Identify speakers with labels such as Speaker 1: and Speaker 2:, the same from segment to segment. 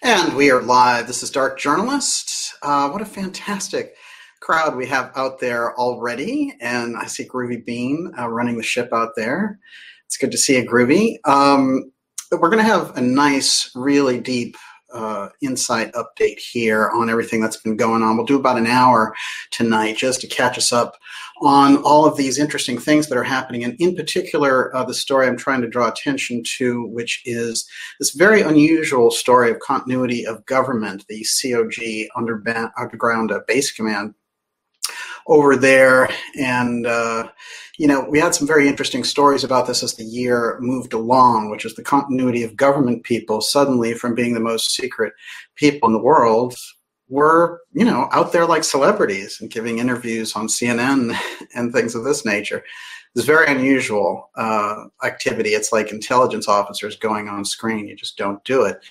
Speaker 1: And we are live. This is Dark Journalist. What a fantastic crowd we have out there already. And I see Groovy Bean running the ship out there. It's good to see you, Groovy. We're going to have a nice, really deep insight update here on everything that's been going on. We'll do about an hour tonight just to catch us up on all of these interesting things that are happening, and in particular, the story I'm trying to draw attention to, which is this very unusual story of continuity of government, the COG Underground Base Command over there. And, we had some very interesting stories about this as the year moved along, which is the continuity of government people suddenly from being the most secret people in the world were, out there like celebrities and giving interviews on CNN and things of this nature. It's very unusual activity. It's like intelligence officers going on screen. You just don't do it.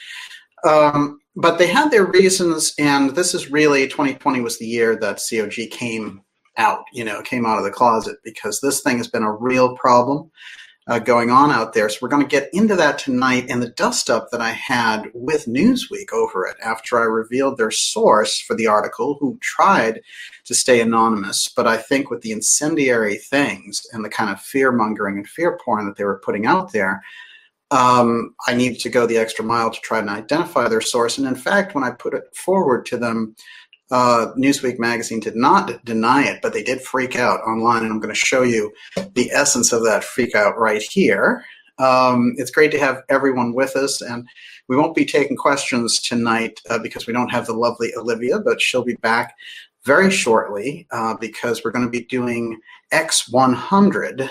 Speaker 1: But they had their reasons, and this is really, 2020 was the year that COG came out, came out of the closet, because this thing has been a real problem going on out there. So we're going to get into that tonight, and the dust-up that I had with Newsweek over it after I revealed their source for the article, who tried to stay anonymous, but I think with the incendiary things and the kind of fear-mongering and fear porn that they were putting out there, I needed to go the extra mile to try and identify their source. And in fact, when I put it forward to them, Newsweek magazine did not deny it, but they did freak out online. And I'm going to show you the essence of that freak out right here. It's great to have everyone with us, and we won't be taking questions tonight because we don't have the lovely Olivia, but she'll be back very shortly because we're going to be doing X100,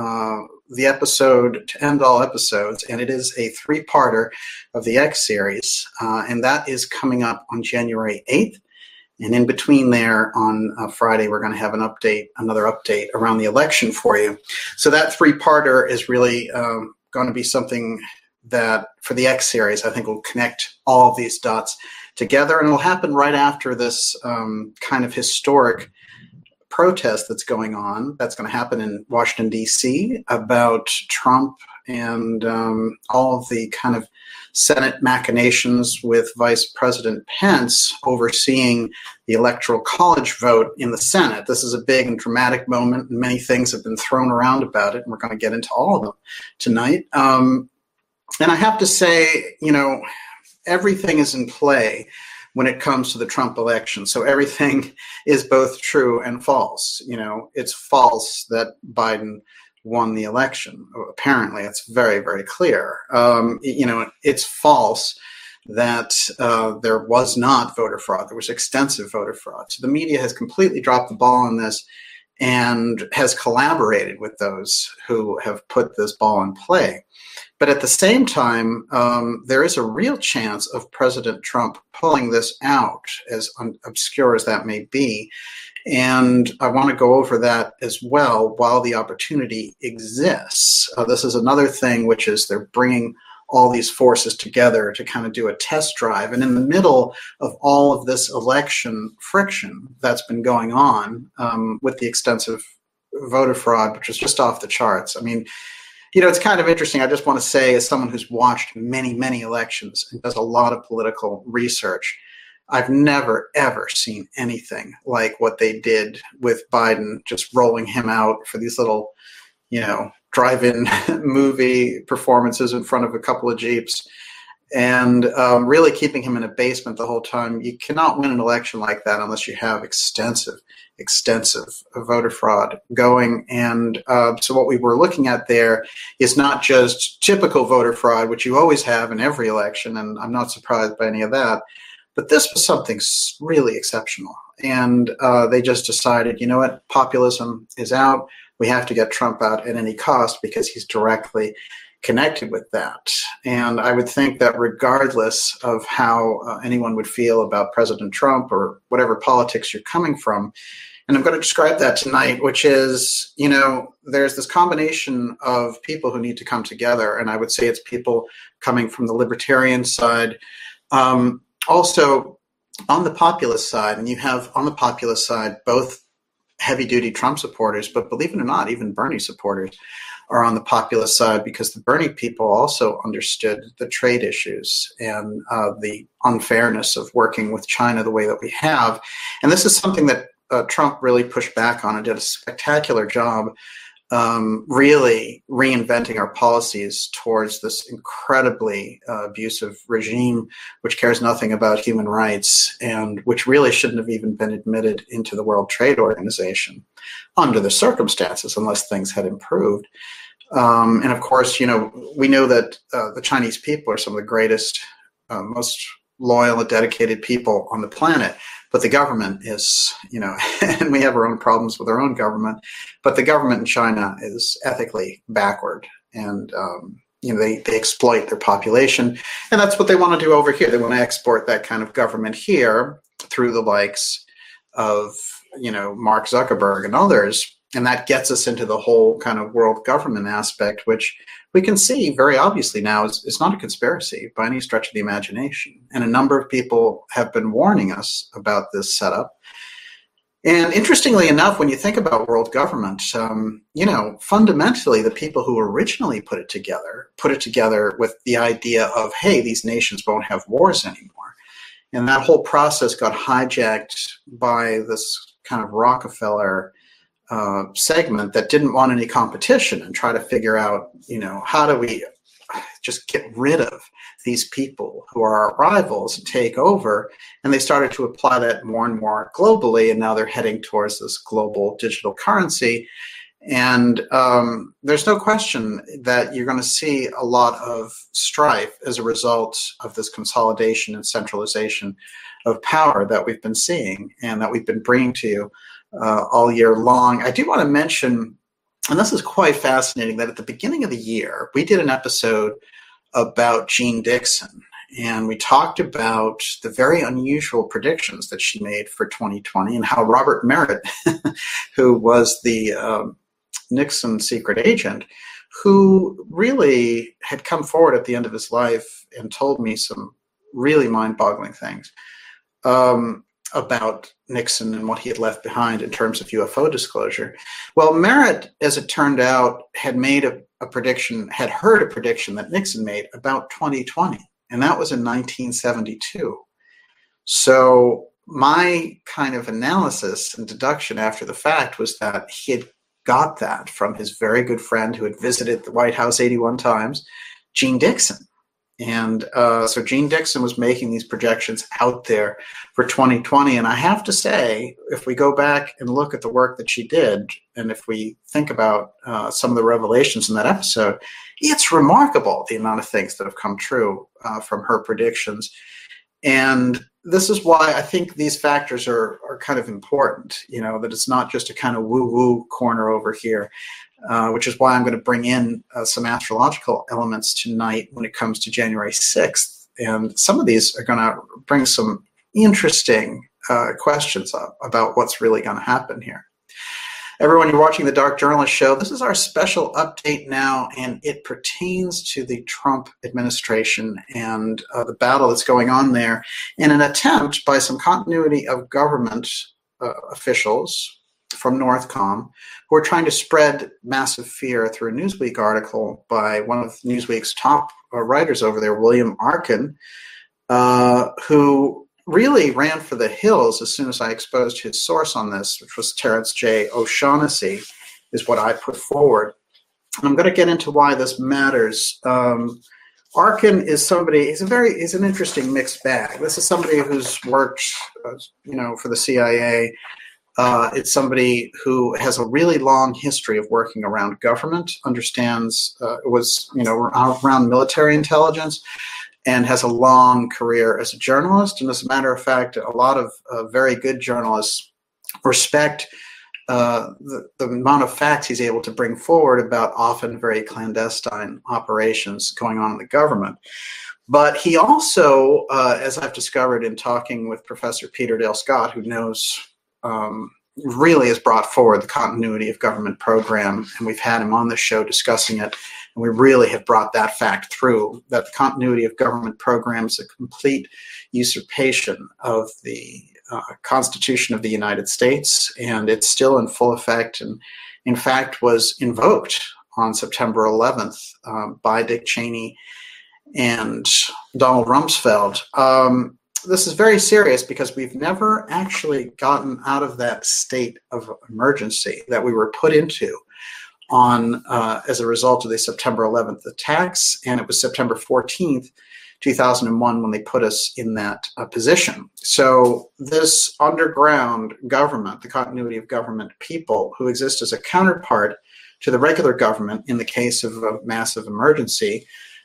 Speaker 1: the episode to end all episodes, and it is a three-parter of the X series, and that is coming up on January 8th. And in between there on Friday, we're going to have another update around the election for you. So that three-parter is really going to be something that, for the X series, I think will connect all of these dots together, and it'll happen right after this kind of historic protest that's going on. That's going to happen in Washington, D.C. about Trump and all of the kind of Senate machinations with Vice President Pence overseeing the Electoral College vote in the Senate. This is a big and dramatic moment, and many things have been thrown around about it, and we're going to get into all of them tonight. And I have to say, everything is in play when it comes to the Trump election. So everything is both true and false. It's false that Biden won the election. Apparently, it's very, very clear. It's false that there was not voter fraud. There was extensive voter fraud. So the media has completely dropped the ball on this and has collaborated with those who have put this ball in play. But at the same time, there is a real chance of President Trump pulling this out, as obscure as that may be. And I want to go over that as well while the opportunity exists. This is another thing, which is they're bringing all these forces together to kind of do a test drive. And in the middle of all of this election friction that's been going on with the extensive voter fraud, which is just off the charts. I mean, it's kind of interesting. I just want to say, as someone who's watched many, many elections and does a lot of political research, I've never, ever seen anything like what they did with Biden, just rolling him out for these little, drive-in movie performances in front of a couple of Jeeps, and really keeping him in a basement the whole time. You cannot win an election like that unless you have extensive voter fraud going. And so what we were looking at there is not just typical voter fraud, which you always have in every election, and I'm not surprised by any of that, but this was something really exceptional. And they just decided, populism is out. We have to get Trump out at any cost because he's directly connected with that. And I would think that regardless of how anyone would feel about President Trump or whatever politics you're coming from, and I'm going to describe that tonight, which is, there's this combination of people who need to come together. And I would say it's people coming from the libertarian side, also on the populist side. And you have on the populist side both heavy-duty Trump supporters, but believe it or not, even Bernie supporters are on the populist side, because the Bernie people also understood the trade issues and the unfairness of working with China the way that we have. And this is something that Trump really pushed back on and did a spectacular job really reinventing our policies towards this incredibly abusive regime, which cares nothing about human rights and which really shouldn't have even been admitted into the World Trade Organization under the circumstances, unless things had improved. And of course, we know that the Chinese people are some of the greatest, most loyal and dedicated people on the planet. But the government is, and we have our own problems with our own government, but the government in China is ethically backward, and, they exploit their population, and that's what they want to do over here. They want to export that kind of government here through the likes of, Mark Zuckerberg and others, and that gets us into the whole kind of world government aspect, which we can see very obviously now is not a conspiracy by any stretch of the imagination. And a number of people have been warning us about this setup. And interestingly enough, when you think about world government, fundamentally the people who originally put it together with the idea of, hey, these nations won't have wars anymore. And that whole process got hijacked by this kind of Rockefeller segment that didn't want any competition and try to figure out, how do we just get rid of these people who are our rivals and take over. And they started to apply that more and more globally. And now they're heading towards this global digital currency. And there's no question that you're going to see a lot of strife as a result of this consolidation and centralization of power that we've been seeing and that we've been bringing to you all year long. I do want to mention, and this is quite fascinating, that at the beginning of the year, we did an episode about Jeane Dixon, and we talked about the very unusual predictions that she made for 2020 and how Robert Merritt, who was the Nixon secret agent, who really had come forward at the end of his life and told me some really mind-boggling things about Nixon and what he had left behind in terms of UFO disclosure. Well, Merritt, as it turned out, had made a prediction, had heard a prediction that Nixon made about 2020, and that was in 1972. So my kind of analysis and deduction after the fact was that he had got that from his very good friend who had visited the White House 81 times, Jeane Dixon. And so Jeane Dixon was making these projections out there for 2020. And I have to say, if we go back and look at the work that she did, and if we think about some of the revelations in that episode, it's remarkable the amount of things that have come true from her predictions. And this is why I think these factors are kind of important, that it's not just a kind of woo-woo corner over here. Which is why I'm going to bring in some astrological elements tonight when it comes to January 6th. And some of these are going to bring some interesting questions up about what's really going to happen here. Everyone, you're watching the Dark Journalist Show. This is our special update now, and it pertains to the Trump administration and the battle that's going on there, and an attempt by some continuity of government officials from Northcom, who are trying to spread massive fear through a Newsweek article by one of Newsweek's top writers over there, William Arkin, who really ran for the hills as soon as I exposed his source on this, which was Terence J. O'Shaughnessy, is what I put forward. And I'm going to get into why this matters. Arkin is somebody, he's an interesting mixed bag. This is somebody who's worked, for the CIA. It's somebody who has a really long history of working around government, understands, was around military intelligence, and has a long career as a journalist. And as a matter of fact, a lot of very good journalists respect the amount of facts he's able to bring forward about often very clandestine operations going on in the government. But he also, as I've discovered in talking with Professor Peter Dale Scott, who knows really has brought forward the continuity of government program, and we've had him on the show discussing it, and we really have brought that fact through, that the continuity of government program is a complete usurpation of the Constitution of the United States, and it's still in full effect, and in fact was invoked on September 11th by Dick Cheney and Donald Rumsfeld. This is very serious because we've never actually gotten out of that state of emergency that we were put into on as a result of the September 11th attacks, and it was September 14th, 2001 when they put us in that position. So this underground government, the continuity of government people who exist as a counterpart to the regular government in the case of a massive emergency,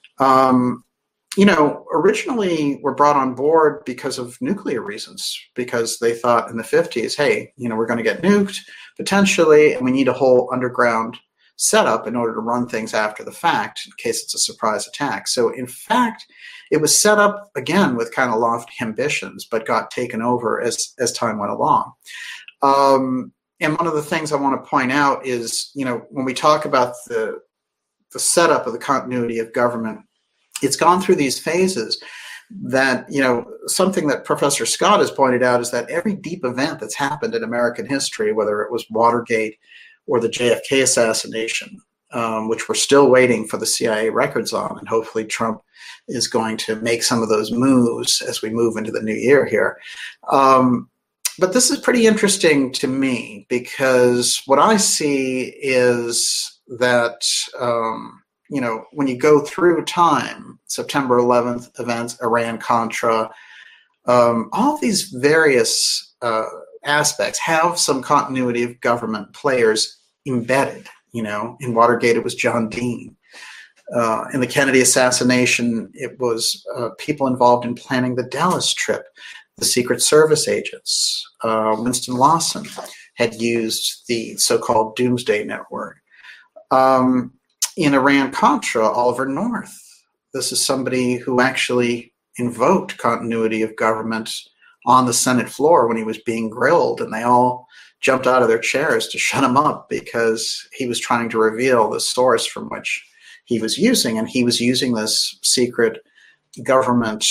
Speaker 1: originally were brought on board because of nuclear reasons, because they thought in the 50s, hey, we're going to get nuked potentially, and we need a whole underground setup in order to run things after the fact in case it's a surprise attack. So in fact, it was set up again with kind of lofty ambitions, but got taken over as time went along. And one of the things I want to point out is, when we talk about the setup of the continuity of government, it's gone through these phases that, something that Professor Scott has pointed out is that every deep event that's happened in American history, whether it was Watergate or the JFK assassination, which we're still waiting for the CIA records on, and hopefully Trump is going to make some of those moves as we move into the new year here. But this is pretty interesting to me because what I see is that, when you go through time, September 11th events, Iran-Contra, all of these various aspects have some continuity of government players embedded. In Watergate, it was John Dean. In the Kennedy assassination, it was people involved in planning the Dallas trip, the Secret Service agents. Winston Lawson had used the so-called Doomsday Network. In Iran-Contra, Oliver North. This is somebody who actually invoked continuity of government on the Senate floor when he was being grilled, and they all jumped out of their chairs to shut him up because he was trying to reveal the source from which he was using, and he was using this secret government,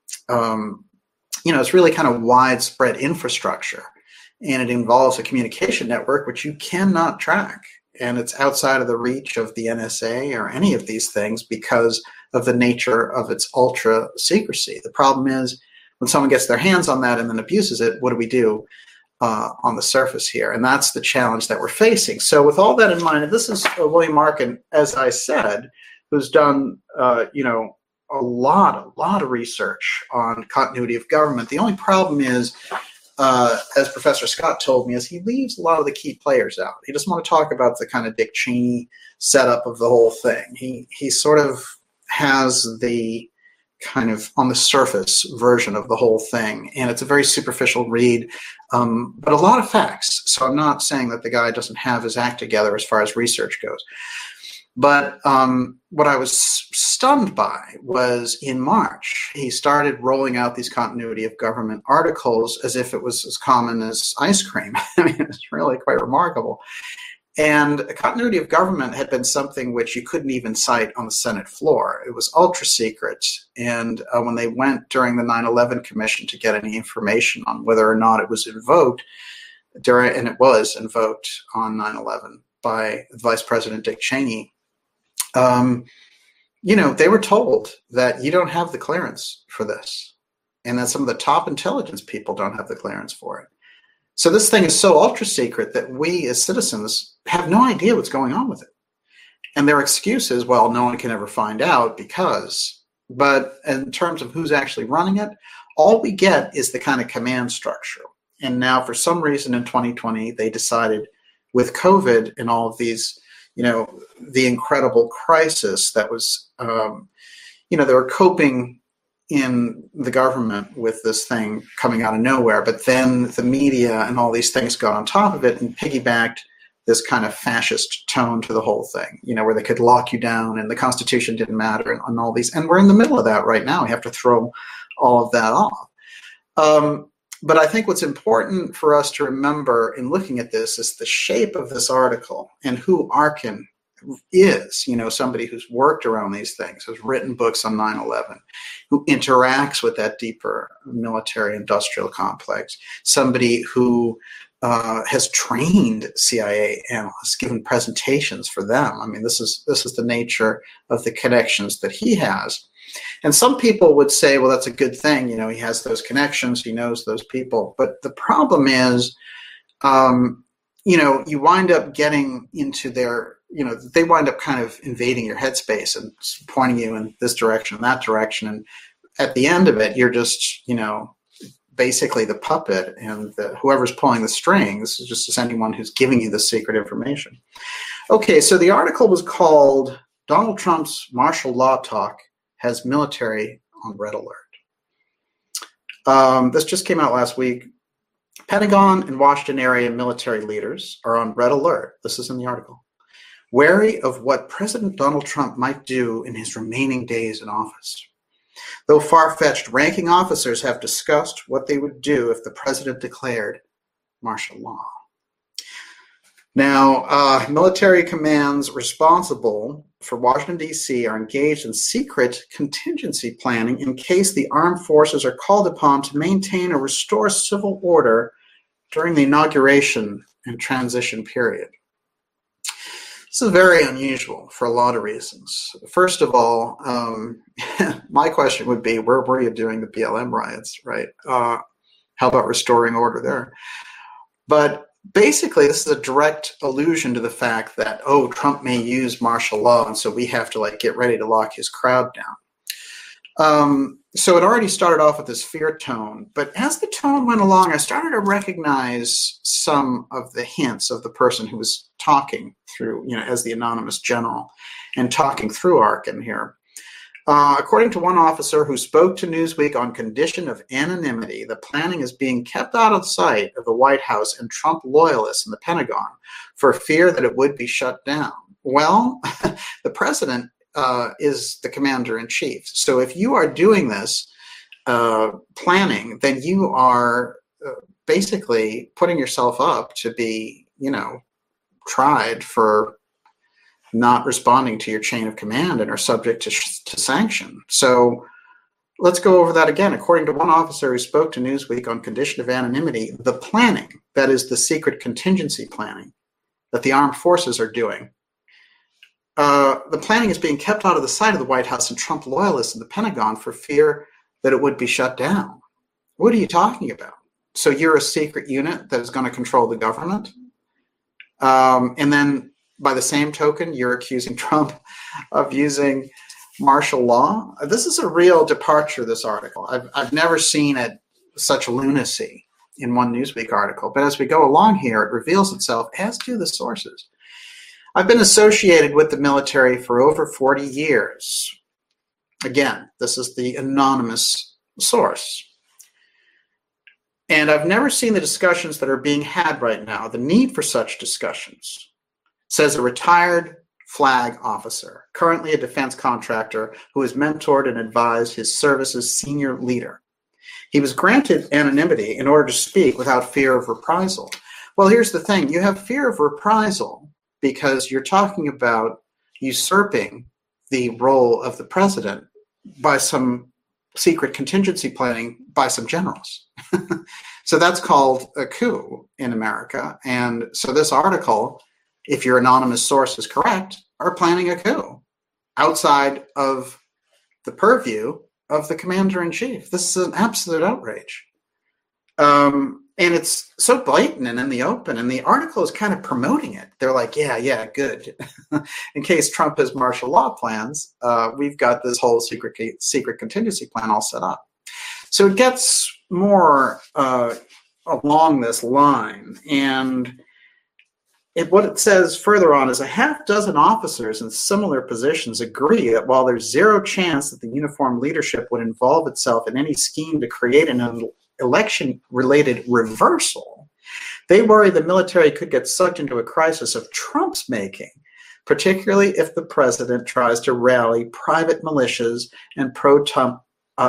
Speaker 1: it's really kind of widespread infrastructure, and it involves a communication network which you cannot track, and it's outside of the reach of the NSA or any of these things because of the nature of its ultra secrecy. The problem is when someone gets their hands on that and then abuses it, what do we do on the surface here? And that's the challenge that we're facing. So with all that in mind, and this is William Arkin, as I said, who's done, a lot of research on continuity of government. The only problem is, as Professor Scott told me, is he leaves a lot of the key players out. He doesn't want to talk about the kind of Dick Cheney setup of the whole thing. He sort of has the kind of on the surface version of the whole thing, and it's a very superficial read, but a lot of facts. So I'm not saying that the guy doesn't have his act together as far as research goes. But what I was stunned by was in March, he started rolling out these continuity of government articles as if it was as common as ice cream. I mean, it's really quite remarkable. And continuity of government had been something which you couldn't even cite on the Senate floor. It was ultra secret. And when they went during the 9/11 Commission to get any information on whether or not it was invoked, and it was invoked on 9/11 by Vice President Dick Cheney, they were told that you don't have the clearance for this, and that some of the top intelligence people don't have the clearance for it. So this thing is so ultra secret that we as citizens have no idea what's going on with it. And their excuse is, well, no one can ever find out because, but in terms of who's actually running it, all we get is the kind of command structure. And now for some reason in 2020, they decided with COVID and all of these, the incredible crisis that was, they were coping in the government with this thing coming out of nowhere, but then the media and all these things got on top of it and piggybacked this kind of fascist tone to the whole thing, where they could lock you down and the Constitution didn't matter and all these. And we're in the middle of that right now. We have to throw all of that off. But I think what's important for us to remember in looking at this is the shape of this article and who Arkin is, somebody who's worked around these things, who's written books on 9/11, who interacts with that deeper military industrial complex, somebody who has trained CIA analysts, given presentations for them. I mean, this is the nature of the connections that he has. And some people would say, well, that's a good thing. You know, he has those connections. He knows those people. But the problem is, you know, you wind up getting into their, you know, they wind up kind of invading your headspace and pointing you in this direction and that direction. And at the end of it, you're just, you know, basically the puppet, and whoever's pulling the strings is just anyone who's giving you the secret information. Okay, so the article was called Donald Trump's Martial Law Talk Has Military on Red Alert. This just came out last week. Pentagon and Washington area military leaders are on red alert. This is in the article. Wary of what President Donald Trump might do in his remaining days in office. Though far-fetched, ranking officers have discussed what they would do if the president declared martial law. Now, military commands responsible for Washington, D.C. are engaged in secret contingency planning in case the armed forces are called upon to maintain or restore civil order during the inauguration and transition period. This is very unusual for a lot of reasons. First of all, my question would be, where were you during the BLM riots, right? How about restoring order there? But basically, this is a direct allusion to the fact that, oh, Trump may use martial law, and so we have to like get ready to lock his crowd down. So it already started off with this fear tone, but as the tone went along, I started to recognize some of the hints of the person who was talking through, you know, as the anonymous general and talking through Arkin here. According to one officer who spoke to Newsweek on condition of anonymity, the planning is being kept out of sight of the White House and Trump loyalists in the Pentagon for fear that it would be shut down. Well, the president is the commander-in-chief. So if you are doing this planning, then you are basically putting yourself up to be, you know, tried for not responding to your chain of command and are subject to sanction. So let's go over that again. According to one officer who spoke to Newsweek on condition of anonymity, the planning, that is the secret contingency planning that the armed forces are doing, the planning is being kept out of the sight of the White House and Trump loyalists in the Pentagon for fear that it would be shut down. What are you talking about? So you're a secret unit that is going to control the government? And then by the same token, you're accusing Trump of using martial law? This is a real departure, this article. I've never seen such lunacy in one Newsweek article. But as we go along here, it reveals itself, as do the sources. I've been associated with the military for over 40 years. Again, this is the anonymous source. And I've never seen the discussions that are being had right now, the need for such discussions, says a retired flag officer, currently a defense contractor who has mentored and advised his service's senior leader. He was granted anonymity in order to speak without fear of reprisal. Well, here's the thing. You have fear of reprisal because you're talking about usurping the role of the president by some secret contingency planning by some generals. So that's called a coup in America. And so this article, if your anonymous source is correct, are planning a coup outside of the purview of the commander-in-chief. This is an absolute outrage. And it's so blatant and in the open, and the article is kind of promoting it. They're like, yeah, good. In case Trump has martial law plans, we've got this whole secret contingency plan all set up. So it gets more along this line. And what it says further on is a half dozen officers in similar positions agree that while there's zero chance that the uniformed leadership would involve itself in any scheme to create an election-related reversal, they worry the military could get sucked into a crisis of Trump's making, particularly if the president tries to rally private militias and pro-Trump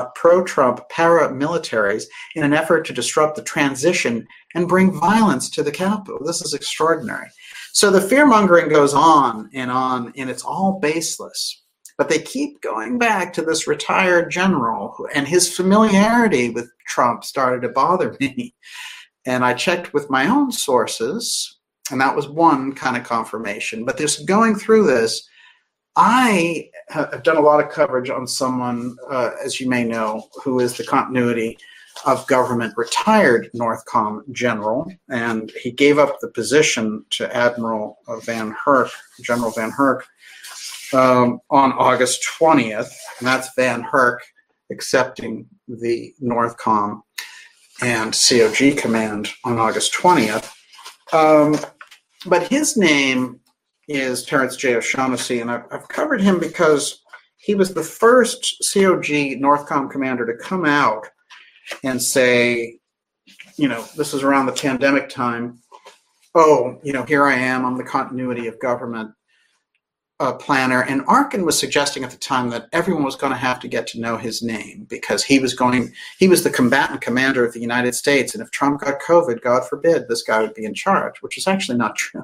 Speaker 1: paramilitaries in an effort to disrupt the transition and bring violence to the Capitol. This is extraordinary. So the fear-mongering goes on, and it's all baseless. But they keep going back to this retired general, and his familiarity with Trump started to bother me. And I checked with my own sources, and that was one kind of confirmation. But just going through this, I have done a lot of coverage on someone, as you may know, who is the continuity of government retired Northcom general, and he gave up the position to Admiral Van Herk, General Van Herk, on August 20th, and that's Van Herk accepting the Northcom and COG command on August 20th. But his name is Terrence J. O'Shaughnessy, and I've covered him because he was the first COG Northcom commander to come out and say, this is around the pandemic time, here I am, I'm the continuity of government planner. And Arkin was suggesting at the time that everyone was going to have to get to know his name because he was the combatant commander of the United States. And if Trump got COVID, God forbid, this guy would be in charge, which is actually not true.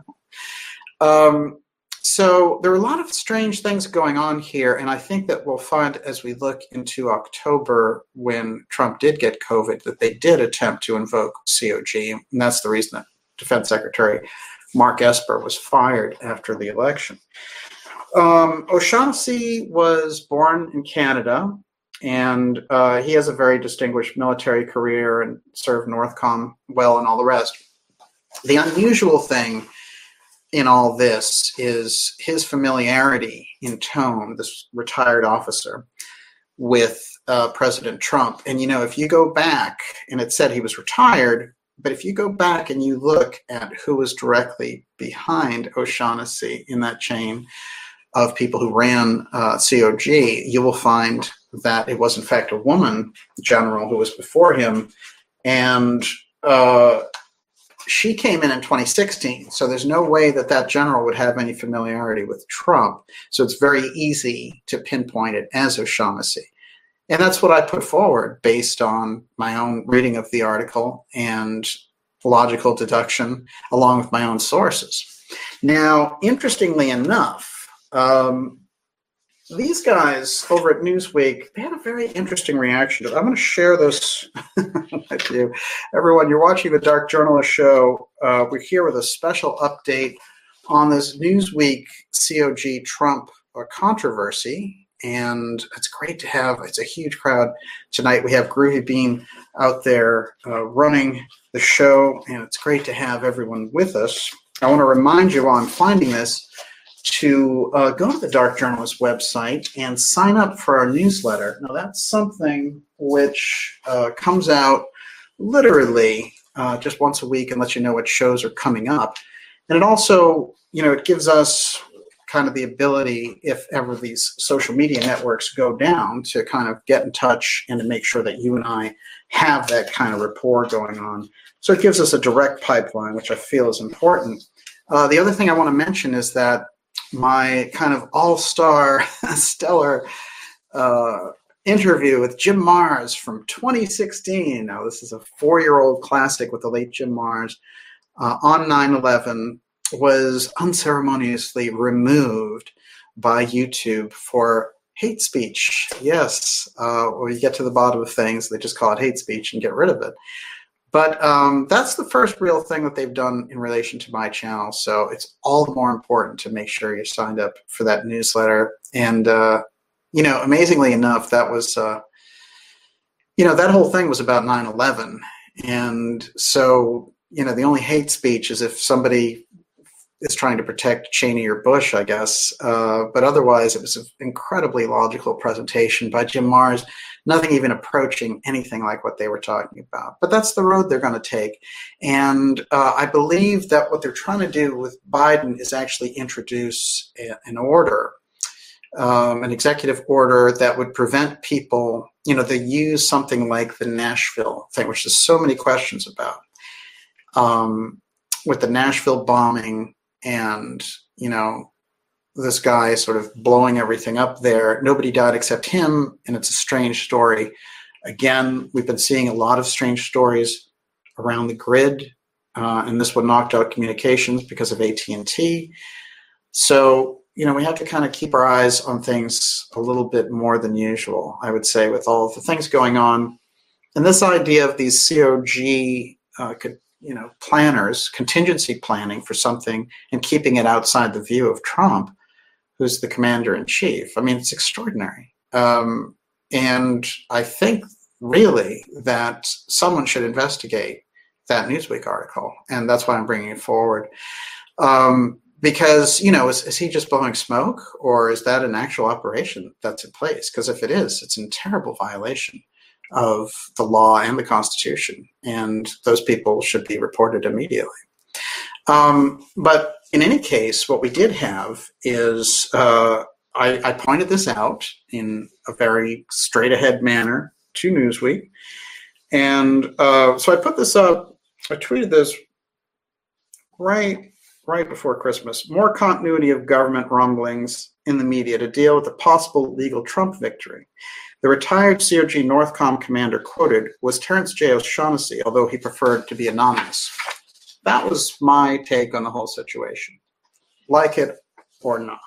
Speaker 1: So there are a lot of strange things going on here. And I think that we'll find as we look into October when Trump did get COVID, that they did attempt to invoke COG. And that's the reason that Defense Secretary Mark Esper was fired after the election. O'Shaughnessy was born in Canada, and he has a very distinguished military career and served Northcom well and all the rest. The unusual thing in all this is his familiarity in tone, this retired officer, with President Trump. And, if you go back, and it said he was retired, but if you go back and you look at who was directly behind O'Shaughnessy in that chain of people who ran COG, you will find that it was in fact a woman general who was before him, and she came in 2016. So there's no way that general would have any familiarity with Trump. So it's very easy to pinpoint it as O'Shaughnessy. And that's what I put forward based on my own reading of the article and logical deduction along with my own sources. Now, interestingly enough, these guys over at Newsweek, they had a very interesting reaction to it. I'm going to share this with you. Everyone, you're watching the Dark Journalist Show. We're here with a special update on this Newsweek COG Trump controversy. And it's great to have, it's a huge crowd tonight. We have Groovy Bean out there running the show, and it's great to have everyone with us. I want to remind you while I'm finding this to go to the Dark Journalist website and sign up for our newsletter. Now, that's something which comes out literally just once a week and lets you know what shows are coming up. And it also, it gives us kind of the ability, if ever these social media networks go down, to kind of get in touch and to make sure that you and I have that kind of rapport going on. So it gives us a direct pipeline, which I feel is important. The other thing I want to mention is that my kind of all-star stellar interview with Jim Marrs from 2016. Now, this is a 4-year-old classic with the late Jim Marrs on 9/11 was unceremoniously removed by YouTube for hate speech. Yes, when you get to the bottom of things, they just call it hate speech and get rid of it. But that's the first real thing that they've done in relation to my channel. So it's all the more important to make sure you're signed up for that newsletter. And, amazingly enough, that was, that whole thing was about 9/11. And so, the only hate speech is if somebody is trying to protect Cheney or Bush, I guess. But otherwise, it was an incredibly logical presentation by Jim Marrs, nothing even approaching anything like what they were talking about. But that's the road they're going to take. And I believe that what they're trying to do with Biden is actually introduce an order, an executive order that would prevent people, they use something like the Nashville thing, which there's so many questions about, with the Nashville bombing and, this guy sort of blowing everything up there. Nobody died except him, and it's a strange story. Again, we've been seeing a lot of strange stories around the grid, and this one knocked out communications because of AT&T. So, we have to kind of keep our eyes on things a little bit more than usual, I would say, with all of the things going on. And this idea of these COG planners, contingency planning for something and keeping it outside the view of Trump, who's the commander-in-chief. I mean, it's extraordinary. And I think really that someone should investigate that Newsweek article, and that's why I'm bringing it forward. Because, is he just blowing smoke, or is that an actual operation that's in place? Because if it is, it's in terrible violation of the law and the Constitution, and those people should be reported immediately. But in any case, what we did have is I pointed this out in a very straight-ahead manner to Newsweek, and so I put this up. I tweeted this right before Christmas. More continuity of government rumblings in the media to deal with the possible legal Trump victory. The retired COG Northcom commander quoted was Terrence J. O'Shaughnessy, although he preferred to be anonymous. That was my take on the whole situation. Like it or not.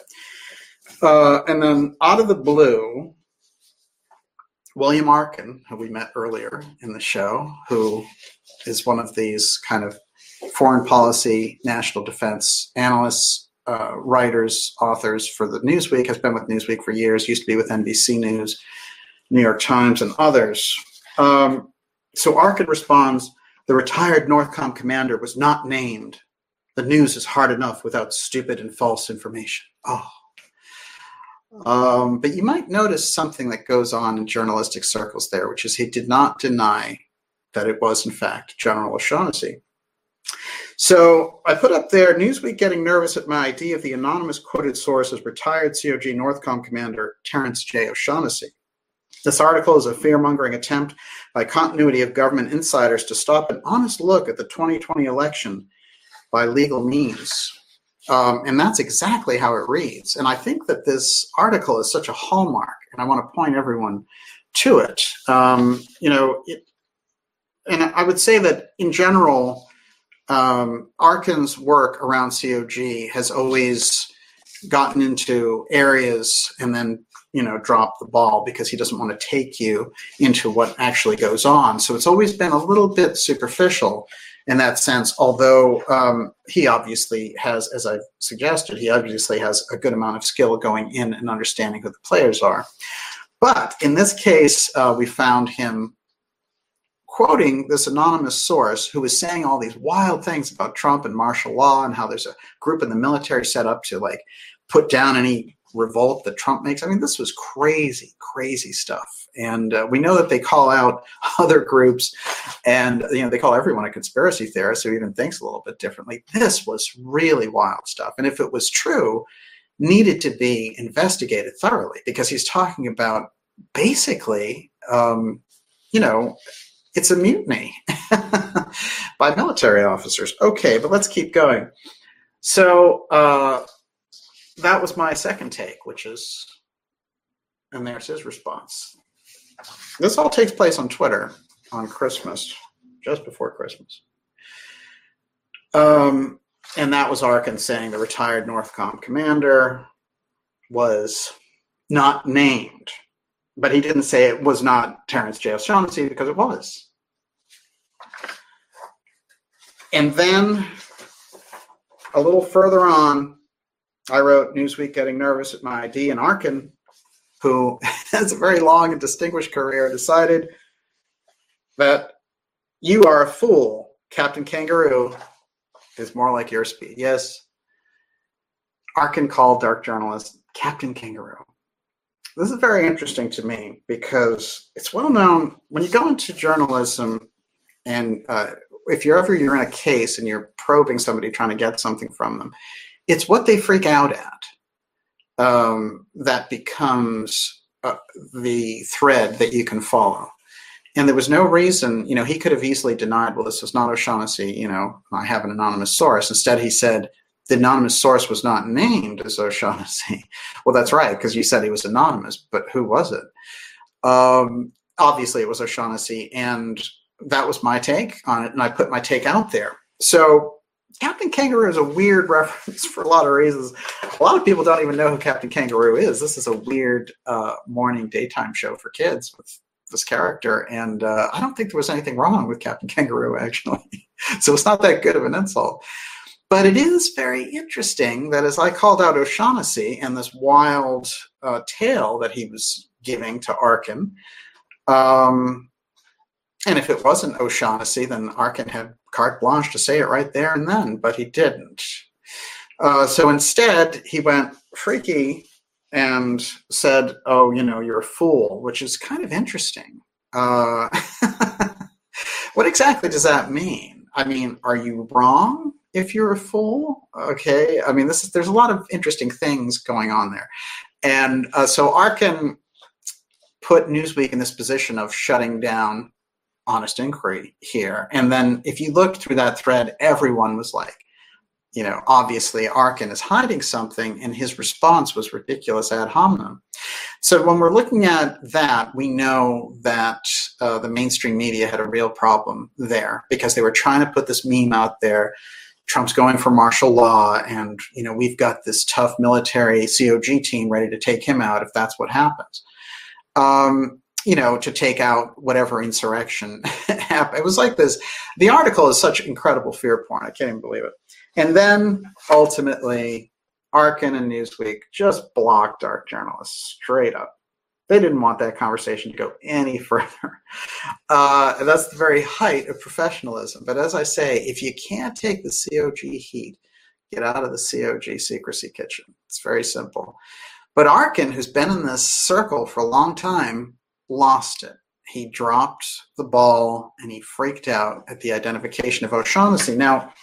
Speaker 1: And then out of the blue, William Arkin, who we met earlier in the show, who is one of these kind of foreign policy, national defense analysts, writers, authors for the Newsweek, has been with Newsweek for years, used to be with NBC News, New York Times, and others. So Arkin responds, the retired Northcom commander was not named. The news is hard enough without stupid and false information. But you might notice something that goes on in journalistic circles there, which is he did not deny that it was, in fact, General O'Shaughnessy. So I put up there, Newsweek getting nervous at my idea of the anonymous quoted source as retired COG Northcom commander Terrence J. O'Shaughnessy. This article is a fear-mongering attempt by continuity of government insiders to stop an honest look at the 2020 election by legal means. And that's exactly how it reads. And I think that this article is such a hallmark, and I want to point everyone to it. And I would say that in general, Arkin's work around COG has always gotten into areas and then, drop the ball because he doesn't want to take you into what actually goes on. So it's always been a little bit superficial in that sense, although he obviously has, as I've suggested, he obviously has a good amount of skill going in and understanding who the players are. But in this case, we found him quoting this anonymous source who was saying all these wild things about Trump and martial law and how there's a group in the military set up to put down any revolt that Trump makes. I mean, this was crazy, crazy stuff. And we know that they call out other groups and, they call everyone a conspiracy theorist who even thinks a little bit differently. This was really wild stuff. And if it was true, needed to be investigated thoroughly because he's talking about basically, it's a mutiny by military officers. Okay, but let's keep going. So that was my second take, which is, and there's his response. This all takes place on Twitter on Christmas, just before Christmas. And that was Arkin saying the retired Northcom commander was not named. But he didn't say it was not Terrence J. O'Shaughnessy because it was. And then a little further on, I wrote Newsweek getting nervous at my ID, and Arkin, who has a very long and distinguished career, decided that you are a fool. Captain Kangaroo is more like your speed. Yes, Arkin called dark journalist Captain Kangaroo. This is very interesting to me because it's well known when you go into journalism and if you're in a case and you're probing somebody trying to get something from them, it's what they freak out at that becomes the thread that you can follow. And there was no reason, he could have easily denied, well, this is not O'Shaughnessy, I have an anonymous source. Instead, he said, the anonymous source was not named as O'Shaughnessy. Well, that's right, because you said he was anonymous, but who was it? Obviously, it was O'Shaughnessy, and that was my take on it, and I put my take out there. So Captain Kangaroo is a weird reference for a lot of reasons. A lot of people don't even know who Captain Kangaroo is. This is a weird morning daytime show for kids with this character, and I don't think there was anything wrong with Captain Kangaroo, actually. So it's not that good of an insult. But it is very interesting that as I called out O'Shaughnessy and this wild tale that he was giving to Arkin, and if it wasn't O'Shaughnessy, then Arkin had carte blanche to say it right there and then, but he didn't. So instead, he went freaky and said, oh, you're a fool, which is kind of interesting. What exactly does that mean? I mean, are you wrong if you're a fool? Okay. I mean, there's a lot of interesting things going on there. And so Arkin put Newsweek in this position of shutting down Honest Inquiry here. And then if you look through that thread, everyone was like, obviously Arkin is hiding something, and his response was ridiculous ad hominem. So when we're looking at that, we know that the mainstream media had a real problem there because they were trying to put this meme out there. Trump's going for martial law, and we've got this tough military COG team ready to take him out if that's what happens. To take out whatever insurrection happened. It was like this. The article is such incredible fear porn. I can't even believe it. And then ultimately, Arkin and Newsweek just blocked Dark Journalists straight up. They didn't want that conversation to go any further. That's the very height of professionalism. But as I say, if you can't take the COG heat, get out of the COG secrecy kitchen. It's very simple. But Arkin, who's been in this circle for a long time, lost it. He dropped the ball and he freaked out at the identification of O'Shaughnessy. Now,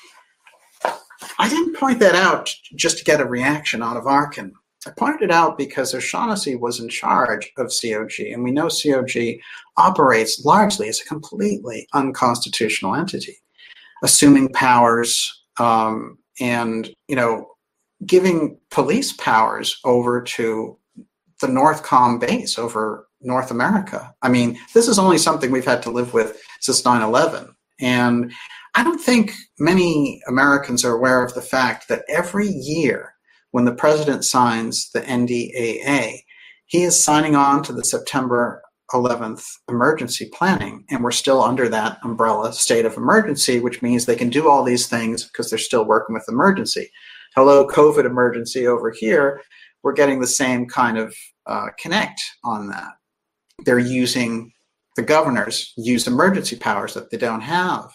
Speaker 1: I didn't point that out just to get a reaction out of Arkin. I pointed it out because O'Shaughnessy was in charge of COG, and we know COG operates largely as a completely unconstitutional entity, assuming powers and, giving police powers over to the Northcom base over North America. I mean, this is only something we've had to live with since 9/11. And I don't think many Americans are aware of the fact that every year when the president signs the NDAA, he is signing on to the September 11th emergency planning. And we're still under that umbrella state of emergency, which means they can do all these things because they're still working with emergency. Hello, COVID emergency over here. We're getting the same kind of connect on that. They're using, the governors use emergency powers that they don't have.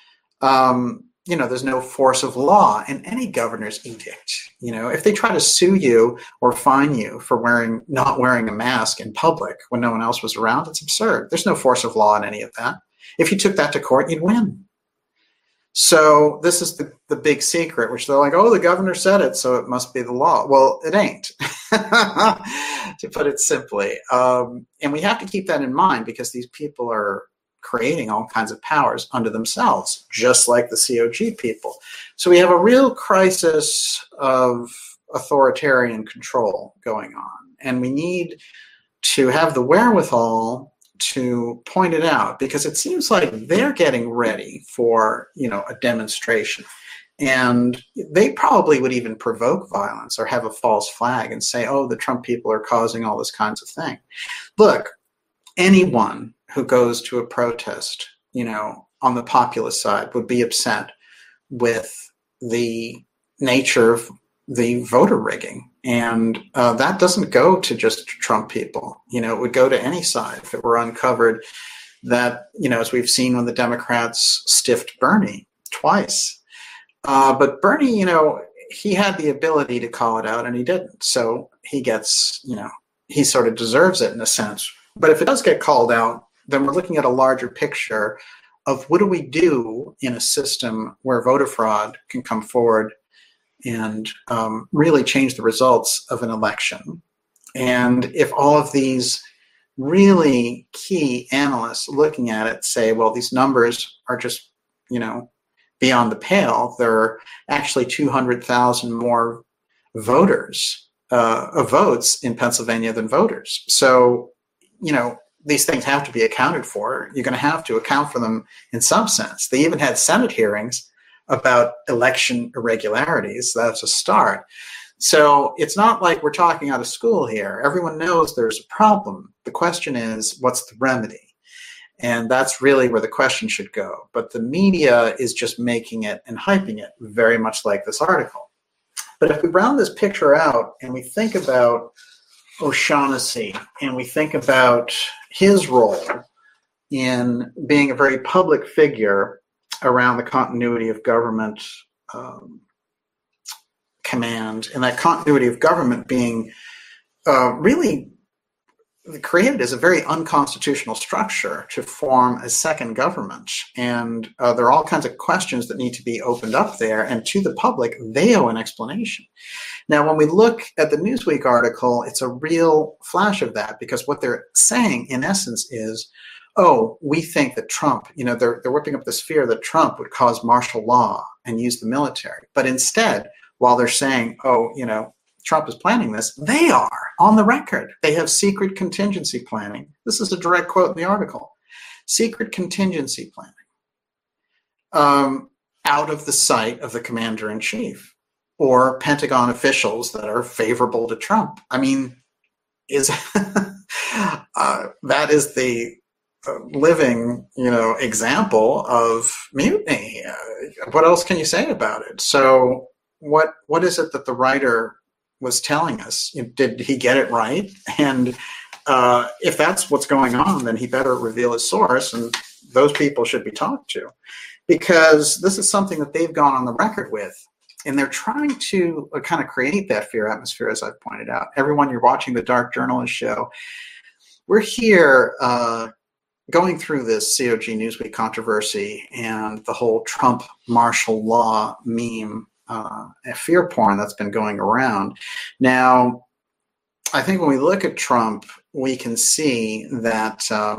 Speaker 1: There's no force of law in any governor's edict. If they try to sue you or fine you for not wearing a mask in public when no one else was around, it's absurd. There's no force of law in any of that. If you took that to court, you'd win. So this is the big secret, which they're like, oh, the governor said it, so it must be the law. Well, it ain't, to put it simply. And we have to keep that in mind because these people are creating all kinds of powers unto themselves, just like the COG people. So we have a real crisis of authoritarian control going on. And we need to have the wherewithal to point it out because it seems like they're getting ready for, a demonstration. And they probably would even provoke violence or have a false flag and say, oh, the Trump people are causing all this kinds of thing. Look, anyone who goes to a protest, on the populist side would be upset with the nature of the voter rigging. And that doesn't go to just Trump people. It would go to any side if it were uncovered that, as we've seen when the Democrats stiffed Bernie twice. But Bernie, he had the ability to call it out and he didn't. So he gets, he sort of deserves it in a sense. But if it does get called out, then we're looking at a larger picture of what do we do in a system where voter fraud can come forward and really change the results of an election. And if all of these really key analysts looking at it say, well, these numbers are just, beyond the pale, there are actually 200,000 more votes in Pennsylvania than voters. So, these things have to be accounted for. You're going to have to account for them in some sense. They even had Senate hearings about election irregularities. That's a start. So it's not like we're talking out of school here. Everyone knows there's a problem. The question is, what's the remedy? And that's really where the question should go. But the media is just making it and hyping it, very much like this article. But if we round this picture out and we think about O'Shaughnessy and we think about his role in being a very public figure around the continuity of government command, and that continuity of government being really created as a very unconstitutional structure to form a second government. And there are all kinds of questions that need to be opened up there, and to the public, they owe an explanation. Now, when we look at the Newsweek article, it's a real flash of that, because what they're saying, in essence, is, oh, we think that Trump, they're whipping up this fear that Trump would cause martial law and use the military. But instead, while they're saying, oh, Trump is planning this, they are on the record. They have secret contingency planning. This is a direct quote in the article. Secret contingency planning out of the sight of the commander-in-chief or Pentagon officials that are favorable to Trump. I mean, that is the living, example of mutiny. What else can you say about it? So what is it that the writer was telling us? Did he get it right? And if that's what's going on, then he better reveal his source, and those people should be talked to, because this is something that they've gone on the record with, and they're trying to kind of create that fear atmosphere, as I've pointed out. Everyone, you're watching the Dark Journalist Show. We're here going through this COG Newsweek controversy and the whole Trump martial law meme fear porn that's been going around. Now, I think when we look at Trump, we can see that,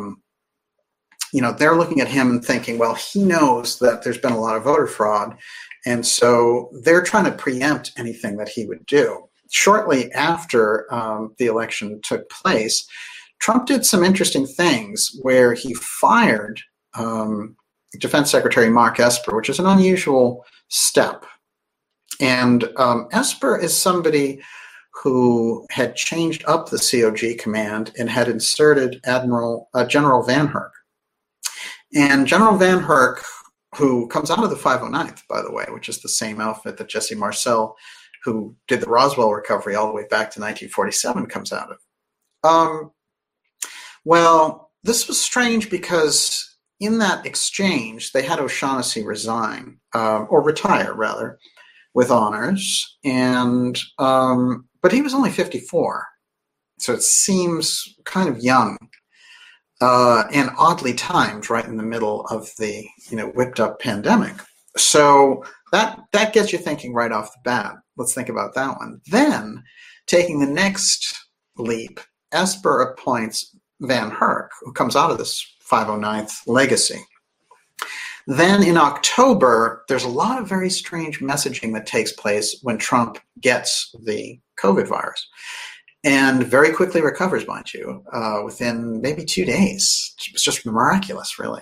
Speaker 1: they're looking at him and thinking, well, he knows that there's been a lot of voter fraud, and so they're trying to preempt anything that he would do. Shortly after the election took place, Trump did some interesting things where he fired Defense Secretary Mark Esper, which is an unusual step. And Esper is somebody who had changed up the COG command and had inserted General VanHerck. And General VanHerck, who comes out of the 509th, by the way, which is the same outfit that Jesse Marcel, who did the Roswell recovery all the way back to 1947, comes out of. Well, this was strange because in that exchange, they had O'Shaughnessy resign, or retire, rather, with honors, and but he was only 54, so it seems kind of young and oddly timed, right in the middle of the whipped up pandemic. So that gets you thinking right off the bat. Let's think about that one. Then, taking the next leap, Esper appoints VanHerck, who comes out of this 509th legacy. Then in October, there's a lot of very strange messaging that takes place when Trump gets the COVID virus, and very quickly recovers, mind you, within maybe 2 days. It was just miraculous, really.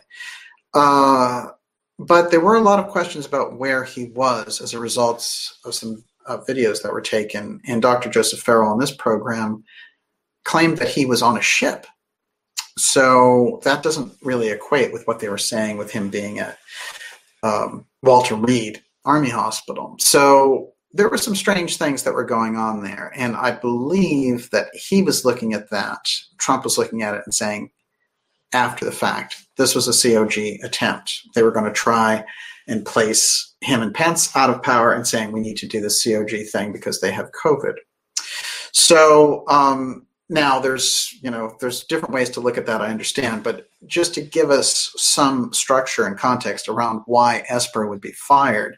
Speaker 1: But there were a lot of questions about where he was as a result of some videos that were taken, and Dr. Joseph Farrell on this program claimed that he was on a ship. So that doesn't really equate with what they were saying with him being at Walter Reed Army Hospital. So there were some strange things that were going on there. And I believe that he was looking at that. Trump was looking at it and saying, after the fact, this was a COG attempt. They were going to try and place him and Pence out of power and saying, we need to do this COG thing because they have COVID. So, now, there's different ways to look at that, I understand, but just to give us some structure and context around why Esper would be fired,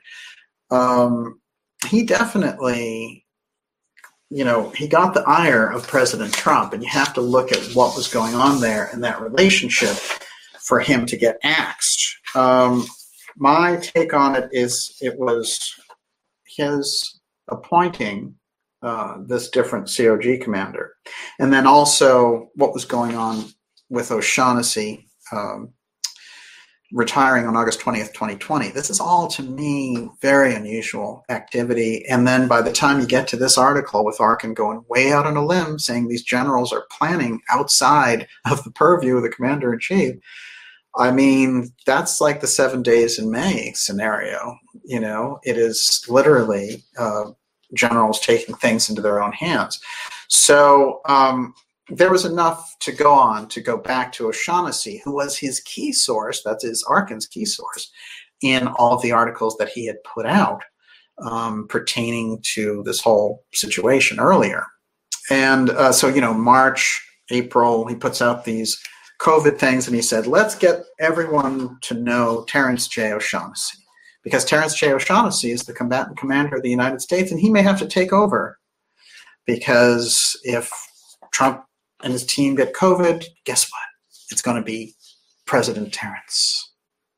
Speaker 1: he definitely, he got the ire of President Trump, and you have to look at what was going on there in that relationship for him to get axed. My take on it is it was his appointing this different COG commander. And then also what was going on with O'Shaughnessy retiring on August 20th, 2020. This is all, to me, very unusual activity. And then by the time you get to this article with Arkin going way out on a limb, saying these generals are planning outside of the purview of the commander-in-chief, I mean, that's like the 7 days in May scenario. It is literally generals taking things into their own hands. So there was enough to go back to O'Shaughnessy, who was his key source, that's his Arkin's key source, in all of the articles that he had put out pertaining to this whole situation earlier. And so, March, April, he puts out these COVID things, and he said, let's get everyone to know Terence J. O'Shaughnessy, because Terence J. O'Shaughnessy is the combatant commander of the United States, and he may have to take over, because if Trump and his team get COVID, guess what? It's going to be President Terence.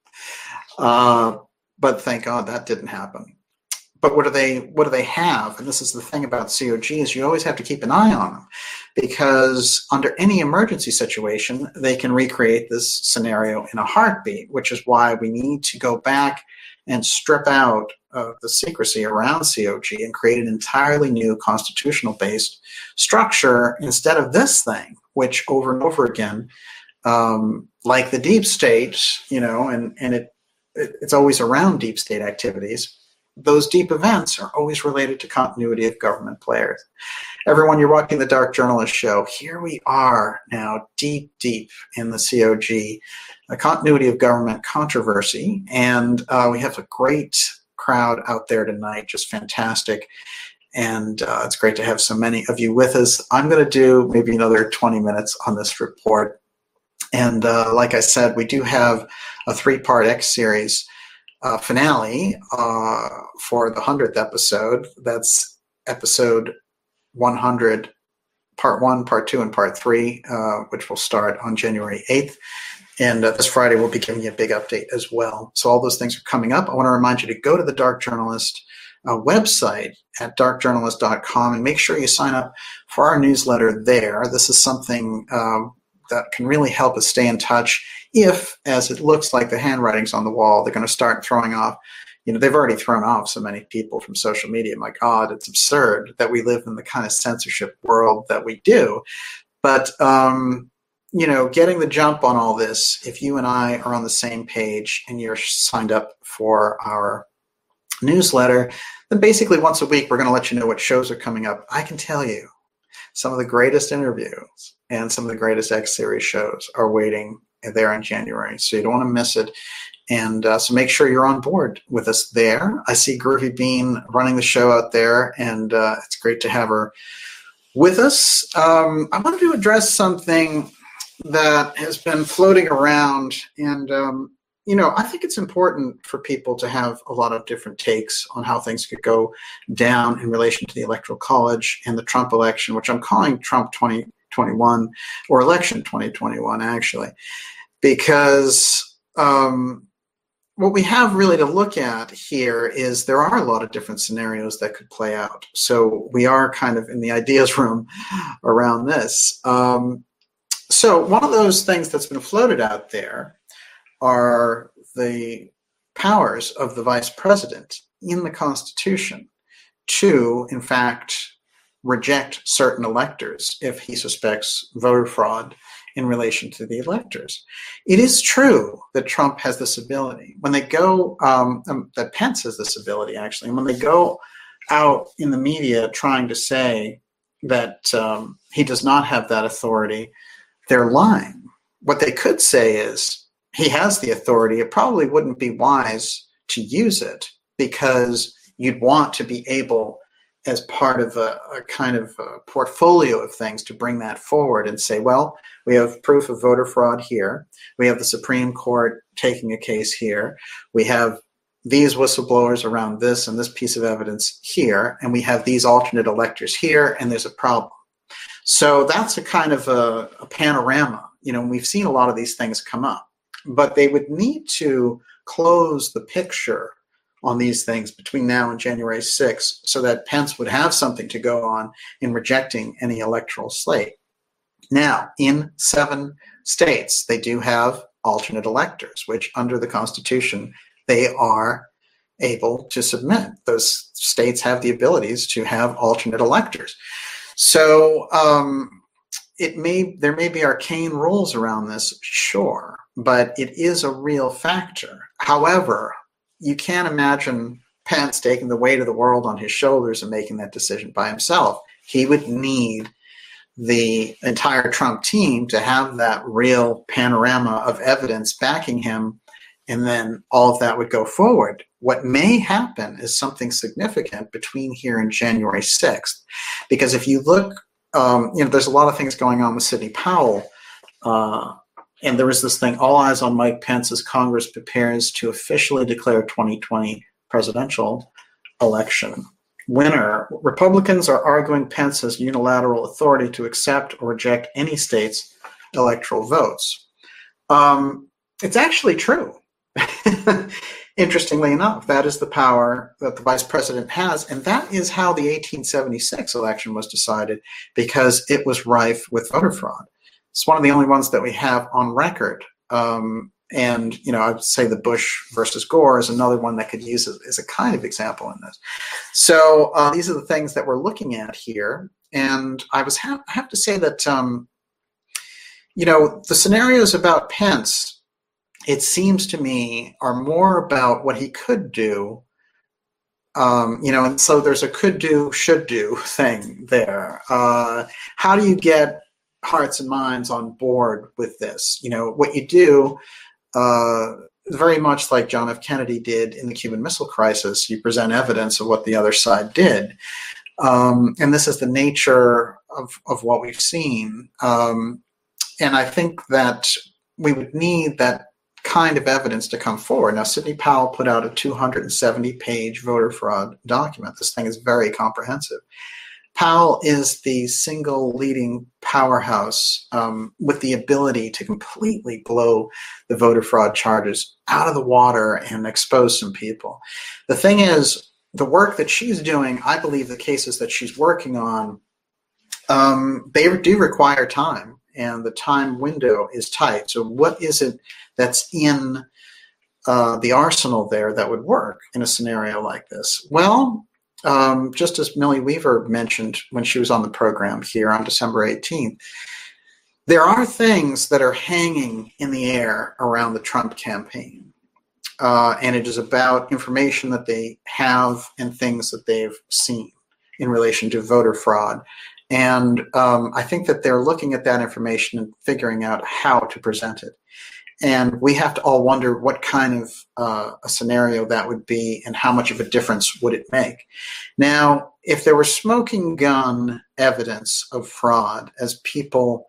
Speaker 1: But thank God that didn't happen. But what do they have? And this is the thing about COG, is you always have to keep an eye on them, because under any emergency situation, they can recreate this scenario in a heartbeat, which is why we need to go back and strip out the secrecy around COG and create an entirely new constitutional-based structure instead of this thing, which over and over again, like the deep state, and it's always around deep state activities. Those deep events are always related to continuity of government players. Everyone, you're watching the Dark Journalist Show. Here we are now, deep in the COG, a continuity of government controversy, and we have a great crowd out there tonight, just fantastic. And it's great to have so many of you with us. I'm going to do maybe another 20 minutes on this report. And like I said, we do have a 3-part X series finale for the 100th episode. That's episode 100, part 1, part 2, and part 3, which will start on January 8th. And this Friday, we'll be giving you a big update as well. So all those things are coming up. I want to remind you to go to the Dark Journalist website at darkjournalist.com and make sure you sign up for our newsletter there. This is something that can really help us stay in touch if, as it looks like the handwriting's on the wall, they're going to start throwing off. They've already thrown off so many people from social media. My God, it's absurd that we live in the kind of censorship world that we do. But, getting the jump on all this, if you and I are on the same page and you're signed up for our newsletter, then basically once a week, we're going to let you know what shows are coming up. I can tell you some of the greatest interviews and some of the greatest X-Series shows are waiting there in January. So you don't want to miss it. And so make sure you're on board with us there. I see Groovy Bean running the show out there, and it's great to have her with us. I wanted to address something that has been floating around, and I think it's important for people to have a lot of different takes on how things could go down in relation to the Electoral College and the Trump election, which I'm calling Trump 2021 or election 2021, actually, because what we have really to look at here is there are a lot of different scenarios that could play out. So we are kind of in the ideas room around this. So one of those things that's been floated out there are the powers of the vice president in the Constitution to, in fact, reject certain electors if he suspects voter fraud in relation to the electors. It is true that Trump has this ability. When they go, that Pence has this ability, actually, and when they go out in the media trying to say that he does not have that authority, they're lying. What they could say is, he has the authority. It probably wouldn't be wise to use it, because you'd want to be able, as part of a kind of a portfolio of things, to bring that forward and say, well, we have proof of voter fraud here. We have the Supreme Court taking a case here. We have these whistleblowers around this and this piece of evidence here. And we have these alternate electors here, and there's a problem. So that's a kind of a panorama. We've seen a lot of these things come up. But they would need to close the picture on these things between now and January 6th so that Pence would have something to go on in rejecting any electoral slate. Now, in 7 states, they do have alternate electors, which under the Constitution, they are able to submit. Those states have the abilities to have alternate electors. So there may be arcane rules around this, sure. but it is a real factor. However, you can't imagine Pence taking the weight of the world on his shoulders and making that decision by himself. He would need the entire Trump team to have that real panorama of evidence backing him, and then all of that would go forward. What may happen is something significant between here and January 6th, because if you look, there's a lot of things going on with Sidney Powell, and there was this thing, all eyes on Mike Pence as Congress prepares to officially declare 2020 presidential election winner. Republicans are arguing Pence has unilateral authority to accept or reject any state's electoral votes. It's actually true. Interestingly enough, that is the power that the vice president has, and that is how the 1876 election was decided, because it was rife with voter fraud. It's one of the only ones that we have on record. And, I would say the Bush versus Gore is another one that could use as a kind of example in this. So these are the things that we're looking at here. And I have to say that, the scenarios about Pence, it seems to me, are more about what he could do. And so there's a could do, should do thing there. How do you get hearts and minds on board with this? What you do, very much like John F. Kennedy did in the Cuban Missile Crisis, you present evidence of what the other side did. And this is the nature of what we've seen. And I think that we would need that kind of evidence to come forward. Now, Sidney Powell put out a 270-page voter fraud document. This thing is very comprehensive. Powell is the single leading powerhouse with the ability to completely blow the voter fraud charges out of the water and expose some people. The thing is, the work that she's doing, I believe the cases that she's working on, they do require time, and the time window is tight. So what is it that's in the arsenal there that would work in a scenario like this? Well, just as Millie Weaver mentioned when she was on the program here on December 18th, there are things that are hanging in the air around the Trump campaign. And it is about information that they have and things that they've seen in relation to voter fraud. And I think that they're looking at that information and figuring out how to present it. And we have to all wonder what kind of a scenario that would be and how much of a difference would it make. Now, if there were smoking gun evidence of fraud, as people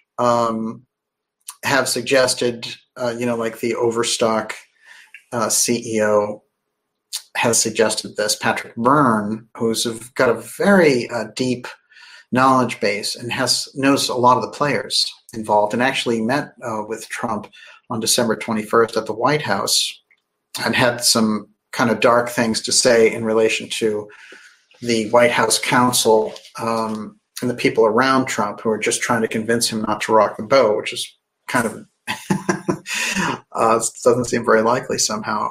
Speaker 1: have suggested, like the Overstock CEO has suggested this, Patrick Byrne, who's got a very deep knowledge base and knows a lot of the players involved, and actually met with Trump on December 21st at the White House and had some kind of dark things to say in relation to the White House counsel and the people around Trump who are just trying to convince him not to rock the boat, which is kind of doesn't seem very likely somehow.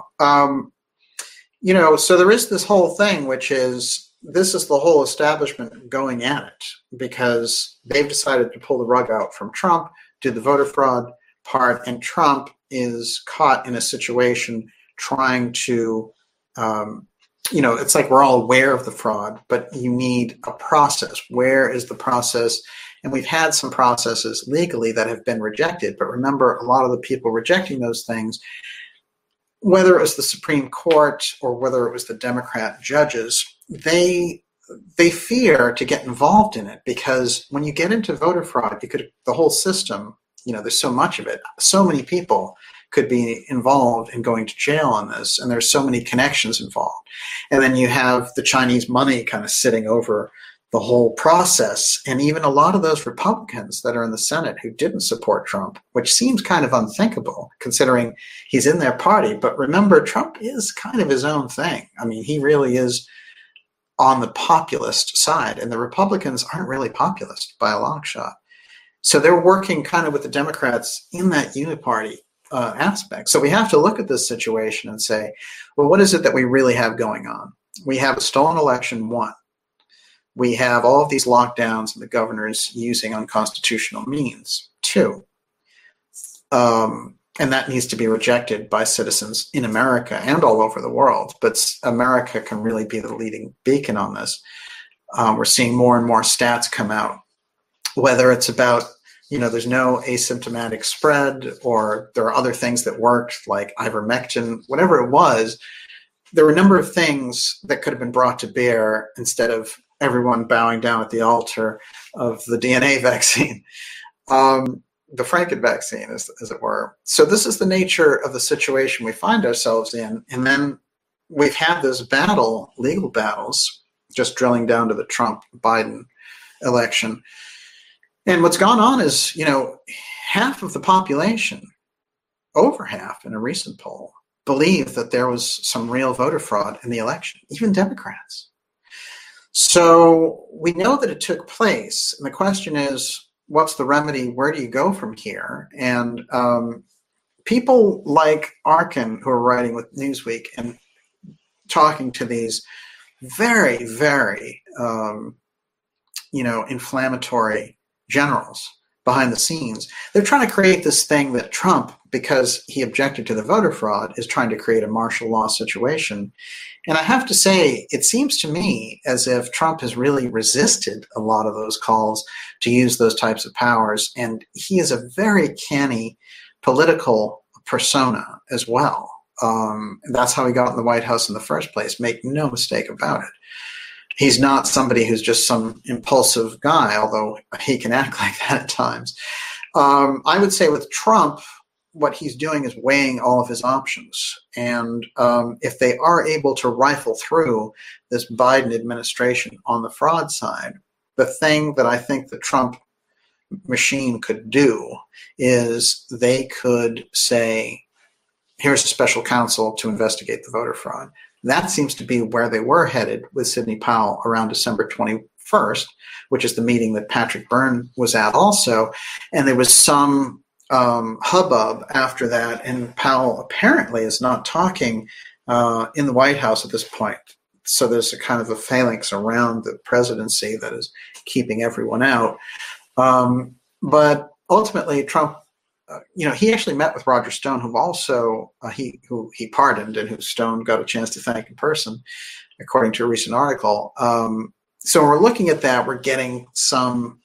Speaker 1: So there is this whole thing, which is this is the whole establishment going at it because they've decided to pull the rug out from Trump, do the voter fraud part, and Trump is caught in a situation trying to, it's like we're all aware of the fraud, but you need a process. Where is the process? And we've had some processes legally that have been rejected, but remember, a lot of the people rejecting those things, whether it was the Supreme Court or whether it was the Democrat judges, they fear to get involved in it because when you get into voter fraud, the whole system, there's so much of it. So many people could be involved in going to jail on this, and there's so many connections involved. And then you have the Chinese money kind of sitting over the whole process. And even a lot of those Republicans that are in the Senate who didn't support Trump, which seems kind of unthinkable considering he's in their party. But remember, Trump is kind of his own thing. I mean, he really is on the populist side, and the Republicans aren't really populist by a long shot. So they're working kind of with the Democrats in that uniparty aspect. So we have to look at this situation and say, well, what is it that we really have going on? We have a stolen election, one. We have all of these lockdowns and the governors using unconstitutional means, two. And that needs to be rejected by citizens in America and all over the world. But America can really be the leading beacon on this. We're seeing more and more stats come out, whether it's about, there's no asymptomatic spread, or there are other things that worked, like ivermectin, whatever it was. There were a number of things that could have been brought to bear instead of everyone bowing down at the altar of the DNA vaccine. The Franken vaccine, as it were. So this is the nature of the situation we find ourselves in. And then we've had this battle, legal battles, just drilling down to the Trump-Biden election. And what's gone on is, half of the population, over half in a recent poll, believe that there was some real voter fraud in the election, even Democrats. So we know that it took place. And the question is, what's the remedy? Where do you go from here? And people like Arkin, who are writing with Newsweek and talking to these very, very, inflammatory generals behind the scenes, they're trying to create this thing that Trump, because he objected to the voter fraud, is trying to create a martial law situation. And I have to say, it seems to me as if Trump has really resisted a lot of those calls to use those types of powers. And he is a very canny political persona as well. That's how he got in the White House in the first place. Make no mistake about it. He's not somebody who's just some impulsive guy, although he can act like that at times. I would say with Trump, what he's doing is weighing all of his options. And if they are able to rifle through this Biden administration on the fraud side, the thing that I think the Trump machine could do is they could say, here's a special counsel to investigate the voter fraud. That seems to be where they were headed with Sidney Powell around December 21st, which is the meeting that Patrick Byrne was at also. And there was some hubbub after that, and Powell apparently is not talking in the White House at this point. So there's a kind of a phalanx around the presidency that is keeping everyone out. But ultimately, Trump, he actually met with Roger Stone, who also who he pardoned, and who Stone got a chance to thank in person, according to a recent article. So when we're looking at that, we're getting some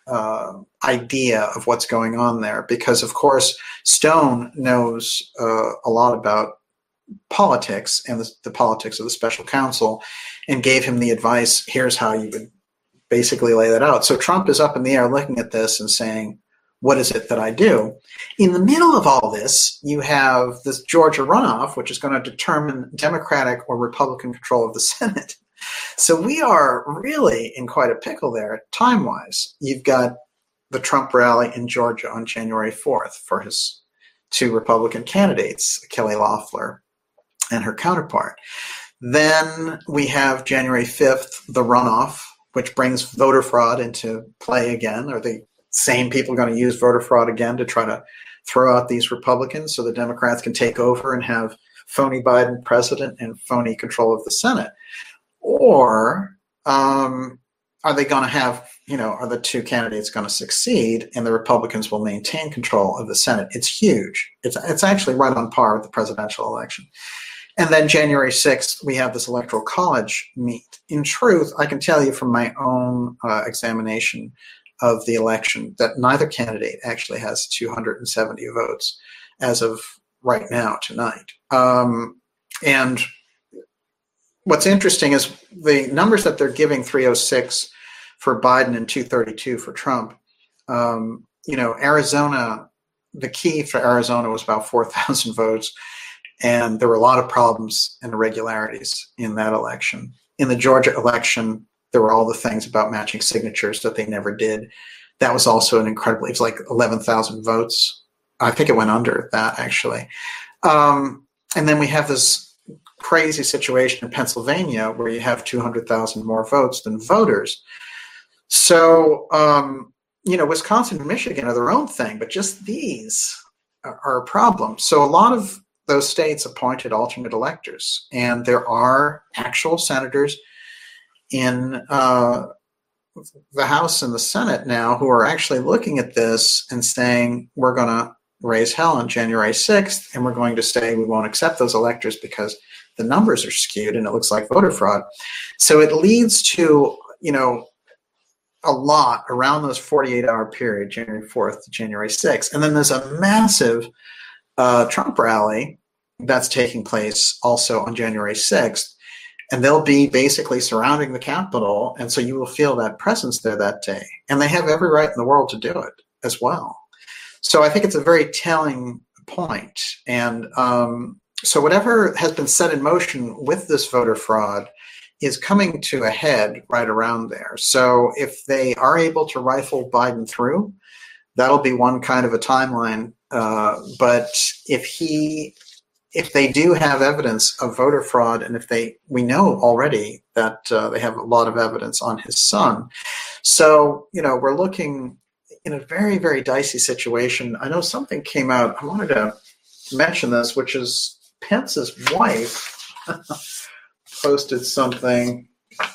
Speaker 1: idea of what's going on there, because of course Stone knows a lot about politics and the politics of the special counsel, and gave him the advice, here's how you would basically lay that out. So Trump is up in the air looking at this and saying, what is it that I do? In the middle of all this, you have this Georgia runoff, which is going to determine Democratic or Republican control of the Senate. So we are really in quite a pickle there, time-wise. You've got the Trump rally in Georgia on January 4th for his two Republican candidates, Kelly Loeffler and her counterpart. Then we have January 5th, the runoff, which brings voter fraud into play again. Are the same people going to use voter fraud again to try to throw out these Republicans so the Democrats can take over and have phony Biden president and phony control of the Senate? Or are they going to have, are the two candidates going to succeed and the Republicans will maintain control of the Senate? It's huge. It's actually right on par with the presidential election. And then January 6th, we have this electoral college meet. In truth, I can tell you from my own examination of the election that neither candidate actually has 270 votes as of right now, tonight. And what's interesting is the numbers that they're giving, 306 for Biden and 232 for Trump. Arizona, the key for Arizona was about 4,000 votes. And there were a lot of problems and irregularities in that election. In the Georgia election, there were all the things about matching signatures that they never did. That was also it was like 11,000 votes. I think it went under that, actually. And then we have this crazy situation in Pennsylvania where you have 200,000 more votes than voters. So, Wisconsin and Michigan are their own thing, but just these are a problem. So a lot of those states appointed alternate electors, and there are actual senators in the House and the Senate now who are actually looking at this and saying, we're going raise hell on January 6th, and we're going to say we won't accept those electors because the numbers are skewed and it looks like voter fraud. So it leads to, a lot around those 48-hour period, January 4th to January 6th. And then there's a massive Trump rally that's taking place also on January 6th. And they'll be basically surrounding the Capitol. And so you will feel that presence there that day. And they have every right in the world to do it as well. So I think it's a very telling point. And so whatever has been set in motion with this voter fraud is coming to a head right around there. So if they are able to rifle Biden through, that'll be one kind of a timeline. But if they do have evidence of voter fraud, and we know already that they have a lot of evidence on his son. So, we're looking in a very, very dicey situation. I know something came out, I wanted to mention this, which is Pence's wife posted something.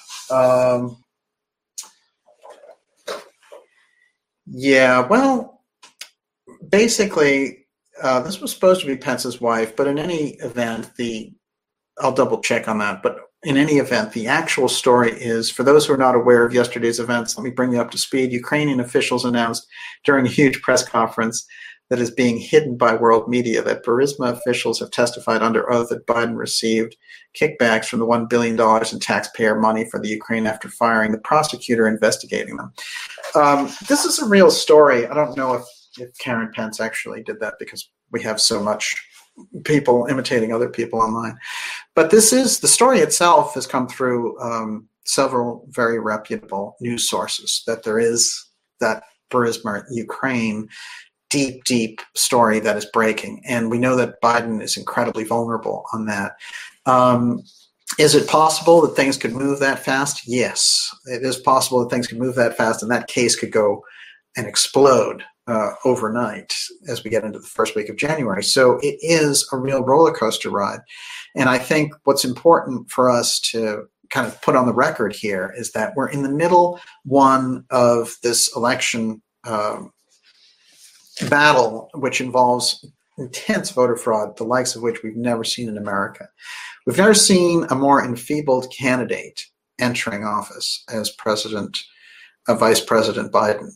Speaker 1: Basically, this was supposed to be Pence's wife, but in any event, I'll double check on that. But in any event, the actual story is, for those who are not aware of yesterday's events, let me bring you up to speed. Ukrainian officials announced during a huge press conference that is being hidden by world media that Burisma officials have testified under oath that Biden received kickbacks from the $1 billion in taxpayer money for the Ukraine after firing the prosecutor investigating them. This is a real story. I don't know if Karen Pence actually did that because we have so much people imitating other people online. But the story itself has come through several very reputable news sources, that there is that Burisma Ukraine deep story that is breaking. And we know that Biden is incredibly vulnerable on that. Is it possible that things could move that fast? Yes, it is possible that things could move that fast, and that case could go and explode overnight as we get into the first week of January. So it is a real roller coaster ride. And I think what's important for us to kind of put on the record here is that we're in the middle one of this election battle, which involves intense voter fraud, the likes of which we've never seen in America. We've never seen a more enfeebled candidate entering office as Vice President Biden.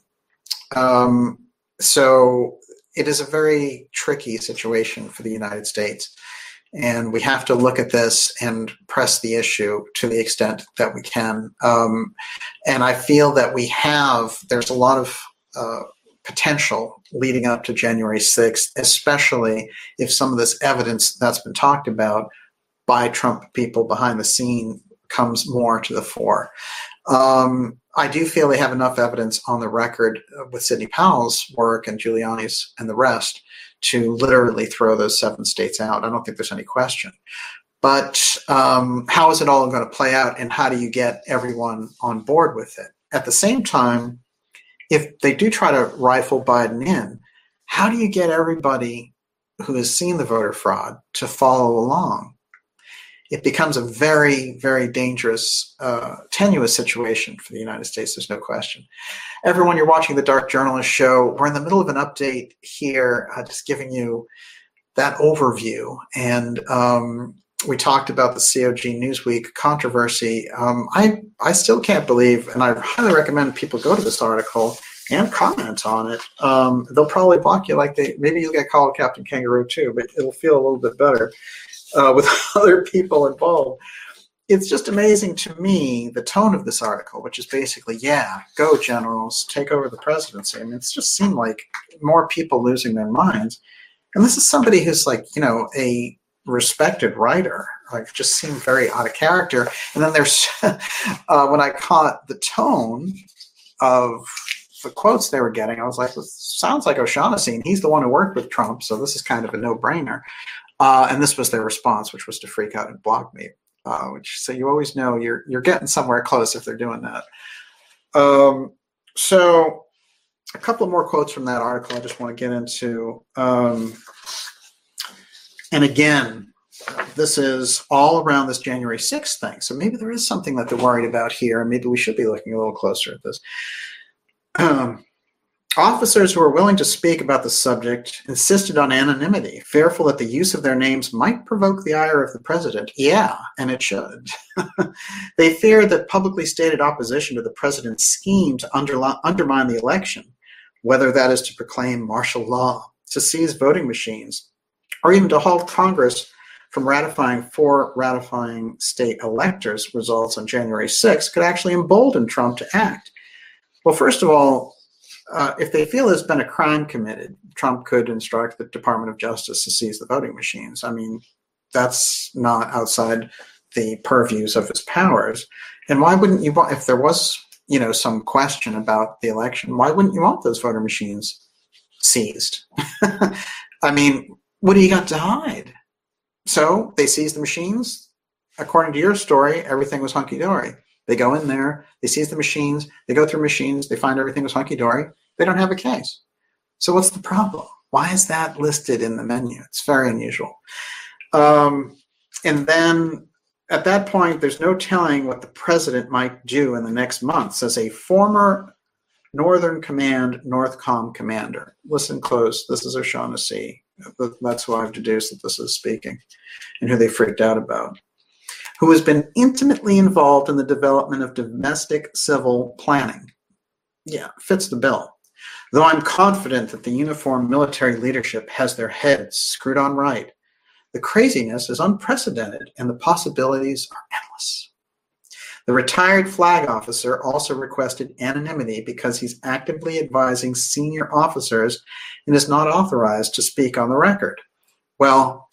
Speaker 1: So it is a very tricky situation for the United States. And we have to look at this and press the issue to the extent that we can. And I feel that there's a lot of potential leading up to January 6th, especially if some of this evidence that's been talked about by Trump people behind the scene comes more to the fore. I do feel they have enough evidence on the record with Sidney Powell's work and Giuliani's and the rest to literally throw those 7 states out. I don't think there's any question. But how is it all going to play out, and how do you get everyone on board with it? At the same time, if they do try to rifle Biden in, how do you get everybody who has seen the voter fraud to follow along? It becomes a very, very dangerous, tenuous situation for the United States. There's no question. Everyone, you're watching the Dark Journalist Show. We're in the middle of an update here, just giving you that overview. And we talked about the COG Newsweek controversy. I still can't believe, and I highly recommend people go to this article and comment on it. They'll probably block you maybe you'll get called Captain Kangaroo too, but it'll feel a little bit better with other people involved. It's just amazing to me, the tone of this article, which is basically, go generals, take over the presidency. I mean, it's just seemed like more people losing their minds. And this is somebody who's a respected writer. Just seemed very out of character. And then there's, when I caught the tone of the quotes they were getting, I was like, this sounds like O'Shaughnessy, and he's the one who worked with Trump, so this is kind of a no-brainer. And this was their response, which was to freak out and block me. So you always know you're getting somewhere close if they're doing that. So a couple more quotes from that article I just want to get into. And again, this is all around this January 6th thing. So maybe there is something that they're worried about here, and maybe we should be looking a little closer at this. Officers who were willing to speak about the subject insisted on anonymity, fearful that the use of their names might provoke the ire of the president. Yeah, and it should. They feared that publicly stated opposition to the president's scheme to undermine the election, whether that is to proclaim martial law, to seize voting machines, or even to halt Congress from ratifying state electors' results on January 6th, could actually embolden Trump to act. Well, first of all, if they feel there's been a crime committed, Trump could instruct the Department of Justice to seize the voting machines. I mean, that's not outside the purviews of his powers. And why wouldn't you want, if there was, some question about the election, why wouldn't you want those voter machines seized? I mean, what do you got to hide? So they seized the machines. According to your story, everything was hunky-dory. They go in there, they seize the machines, they go through machines, they find everything was hunky-dory. They don't have a case. So what's the problem? Why is that listed in the menu? It's very unusual. And then at that point, there's no telling what the president might do in the next month, says a former Northern Command Northcom commander. Listen close. This is O'Shaughnessy. That's who I've deduced that this is speaking and who they freaked out about. Who has been intimately involved in the development of domestic civil planning. Yeah, fits the bill. Though I'm confident that the uniformed military leadership has their heads screwed on right, the craziness is unprecedented and the possibilities are endless. The retired flag officer also requested anonymity because he's actively advising senior officers and is not authorized to speak on the record. Well,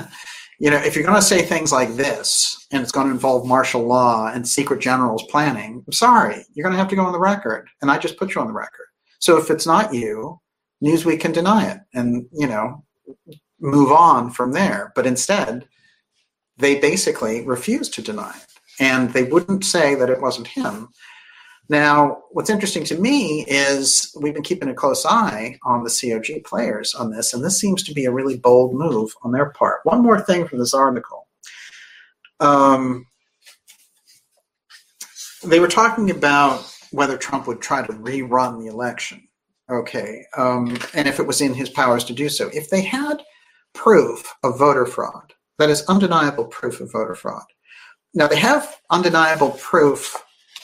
Speaker 1: if you're going to say things like this, and it's going to involve martial law and secret generals planning, I'm sorry, you're going to have to go on the record. And I just put you on the record. So if it's not you, Newsweek can deny it and, move on from there. But instead, they basically refuse to deny it. And they wouldn't say that it wasn't him. Now, what's interesting to me is we've been keeping a close eye on the COG players on this, and this seems to be a really bold move on their part. One more thing from this article. They were talking about whether Trump would try to rerun the election. Okay, and if it was in his powers to do so. If they had proof of voter fraud, that is undeniable proof of voter fraud. Now, they have undeniable proof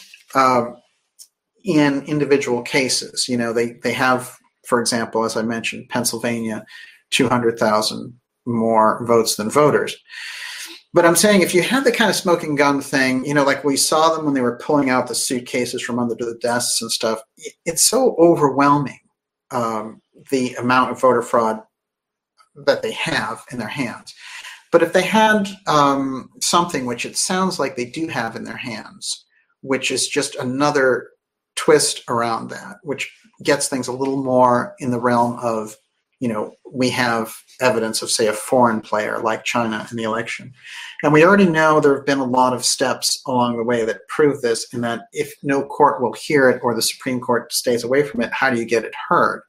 Speaker 1: in individual cases. They have, for example, as I mentioned, Pennsylvania, 200,000 more votes than voters. But I'm saying if you had the kind of smoking gun thing, like we saw them when they were pulling out the suitcases from under the desks and stuff, it's so overwhelming, the amount of voter fraud that they have in their hands. But if they had something which it sounds like they do have in their hands, which is just another twist around that, which gets things a little more in the realm of, we have evidence of, say, a foreign player like China in the election. And we already know there have been a lot of steps along the way that prove this, and that if no court will hear it or the Supreme Court stays away from it, how do you get it heard?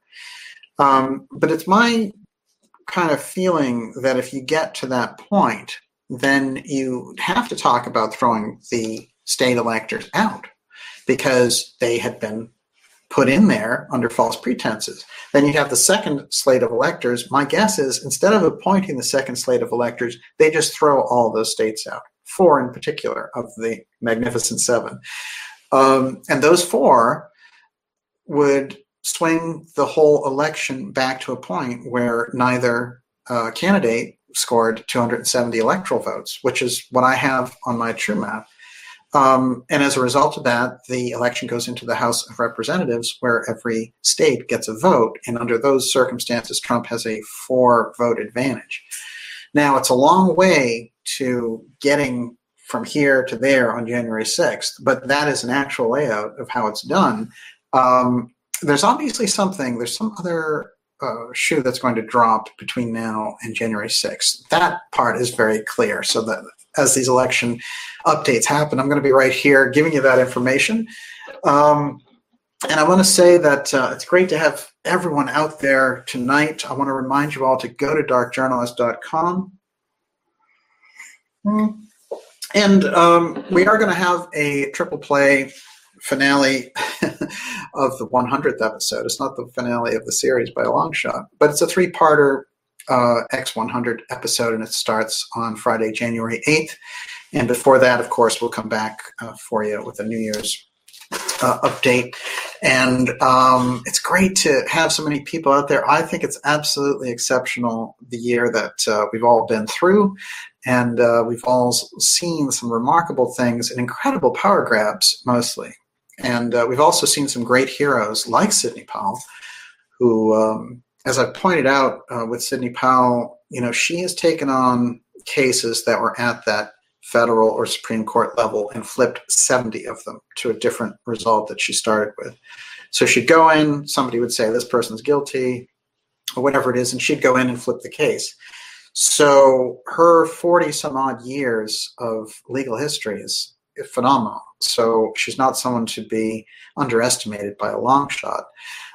Speaker 1: But it's my kind of feeling that if you get to that point, then you have to talk about throwing the state electors out because they had been put in there under false pretenses. Then you have the second slate of electors. My guess is instead of appointing the second slate of electors, they just throw all those states out, 4 in particular of the Magnificent Seven. And those 4 would swing the whole election back to a point where neither candidate scored 270 electoral votes, which is what I have on my true map. And as a result of that, the election goes into the House of Representatives, where every state gets a vote. And under those circumstances, Trump has a 4-vote advantage. Now, it's a long way to getting from here to there on January 6th, but that is an actual layout of how it's done. There's obviously there's some other shoe that's going to drop between now and January 6th. That part is very clear. So that as these election updates happen, I'm going to be right here giving you that information. And I want to say that it's great to have everyone out there tonight. I want to remind you all to go to darkjournalist.com. And we are going to have a triple play finale of the 100th episode. It's not the finale of the series by a long shot, but it's a three-parter X100 episode, and it starts on Friday, January 8th. And before that, of course, we'll come back for you with a New Year's update. And it's great to have so many people out there. I think it's absolutely exceptional, the year that we've all been through. And we've all seen some remarkable things and incredible power grabs, mostly. And we've also seen some great heroes like Sidney Powell, who, as I pointed out with Sidney Powell, she has taken on cases that were at that federal or Supreme Court level and flipped 70 of them to a different result that she started with. So she'd go in, somebody would say this person's guilty or whatever it is, and she'd go in and flip the case. So her 40 some odd years of legal history is phenomenal. So she's not someone to be underestimated by a long shot.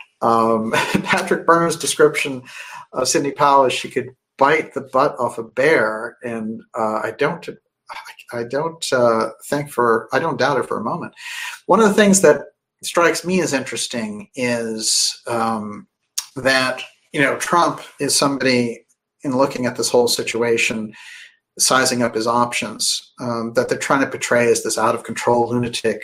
Speaker 1: Patrick Byrne's description of Sidney Powell is she could bite the butt off a bear, and I don't doubt it for a moment. One of the things that strikes me as interesting is that Trump is somebody, in looking at this whole situation, sizing up his options, that they're trying to portray as this out of control lunatic,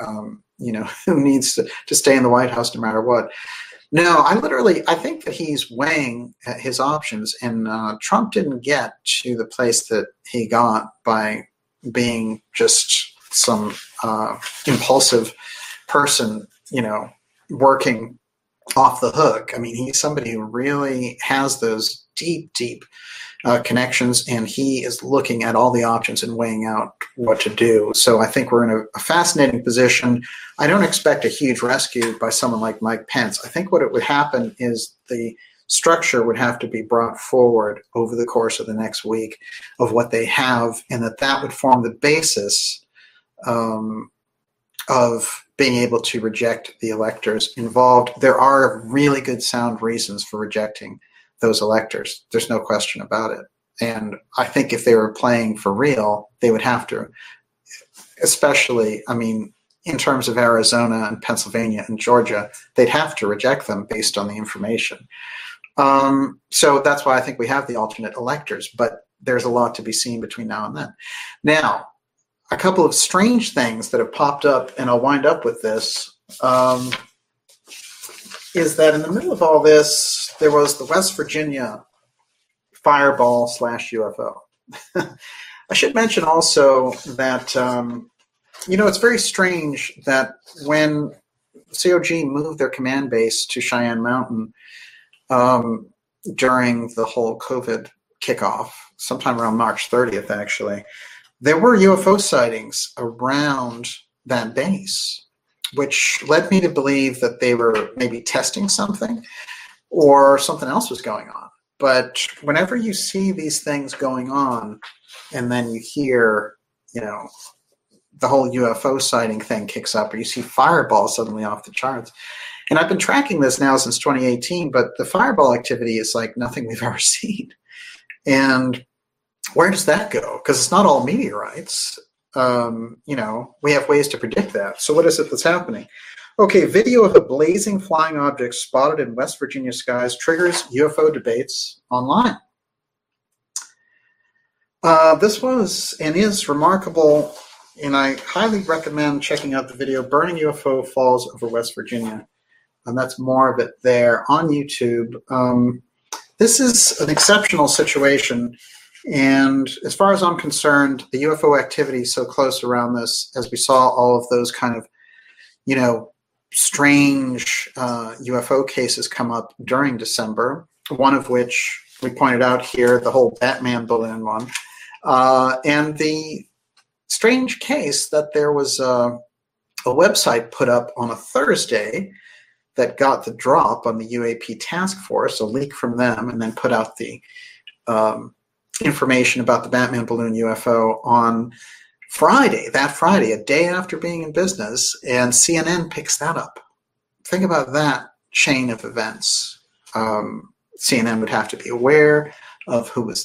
Speaker 1: who needs to stay in the White House no matter what. No, I think that he's weighing his options, and Trump didn't get to the place that he got by being just some impulsive person, working off the hook. I mean, he's somebody who really has those deep connections, and he is looking at all the options and weighing out what to do. So I think we're in a fascinating position. I don't expect a huge rescue by someone like Mike Pence. I think what it would happen is the structure would have to be brought forward over the course of the next week of what they have, and that would form the basis of being able to reject the electors involved. There are really good sound reasons for rejecting those electors. There's no question about it. And I think if they were playing for real, they would have to, especially, in terms of Arizona and Pennsylvania and Georgia, they'd have to reject them based on the information. So that's why I think we have the alternate electors, but there's a lot to be seen between now and then. Now, a couple of strange things that have popped up, and I'll wind up with this, is that in the middle of all this, there was the West Virginia fireball / UFO. I should mention also that, it's very strange that when COG moved their command base to Cheyenne Mountain during the whole COVID kickoff, sometime around March 30th, actually, there were UFO sightings around that base, which led me to believe that they were maybe testing something or something else was going on. But whenever you see these things going on and then you hear, the whole UFO sighting thing kicks up, or you see fireball suddenly off the charts. And I've been tracking this now since 2018, but the fireball activity is like nothing we've ever seen. And where does that go? Because it's not all meteorites. We have ways to predict that. So what is it that's happening? Okay, video of a blazing flying object spotted in West Virginia skies triggers UFO debates online. This was and is remarkable, and I highly recommend checking out the video, Burning UFO Falls over West Virginia. And that's more of it there on YouTube. This is an exceptional situation. And as far as I'm concerned, the UFO activity is so close around this, as we saw all of those kind of, strange UFO cases come up during December, one of which we pointed out here, the whole Batman balloon one. And the strange case that there was a website put up on a Thursday that got the drop on the UAP task force, a leak from them, and then put out the information about the Batman balloon UFO on that Friday, a day after being in business, and CNN picks that up. Think about that chain of events. CNN would have to be aware of who was that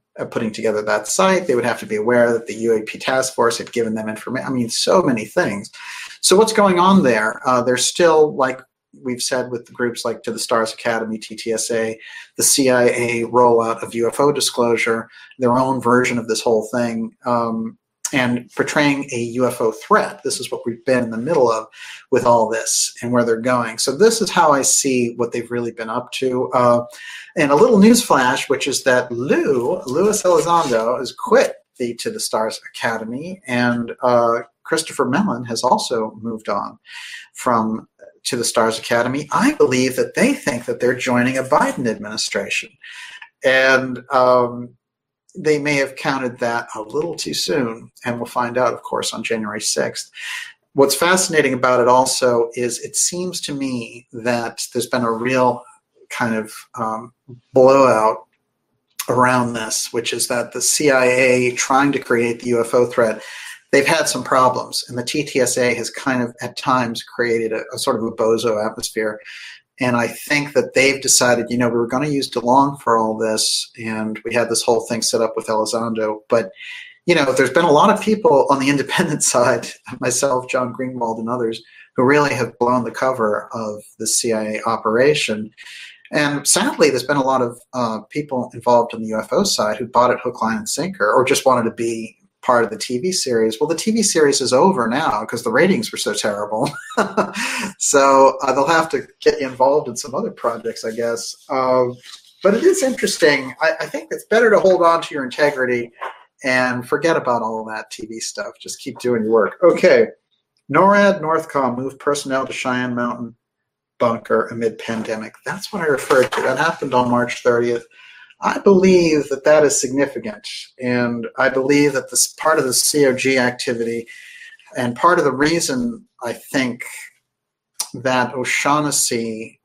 Speaker 1: putting together that site. They would have to be aware that the UAP task force had given them information. I mean, so many things. So what's going on there? There's still, like we've said with the groups like To the Stars Academy, TTSA, the CIA rollout of UFO disclosure, their own version of this whole thing, and portraying a UFO threat. This is what we've been in the middle of with all this and where they're going. So this is how I see what they've really been up to. And a little news flash, which is that Luis Elizondo has quit the To the Stars Academy, and Christopher Mellon has also moved on from To the Stars Academy. I believe that they think that they're joining a Biden administration. And they may have counted that a little too soon, and we'll find out, of course, on January 6th. What's fascinating about it also is it seems to me that there's been a real kind of blowout around this, which is that the CIA trying to create the UFO threat, they've had some problems, and the TTSA has kind of at times created a sort of a bozo atmosphere. And I think that they've decided, we were going to use DeLong for all this, and we had this whole thing set up with Elizondo. But, there's been a lot of people on the independent side, myself, John Greenwald, and others, who really have blown the cover of the CIA operation. And sadly, there's been a lot of people involved on the UFO side who bought it hook, line, and sinker, or just wanted to be part of the TV series. Well, the TV series is over now because the ratings were so terrible. So they'll have to get you involved in some other projects, I guess. But it is interesting. I think it's better to hold on to your integrity and forget about all of that TV stuff. Just keep doing your work. Okay. NORAD, Northcom moved personnel to Cheyenne Mountain bunker amid pandemic. That's what I referred to. That happened on March 30th. I believe that that is significant, and I believe that this part of the COG activity, and part of the reason I think that O'Shaughnessy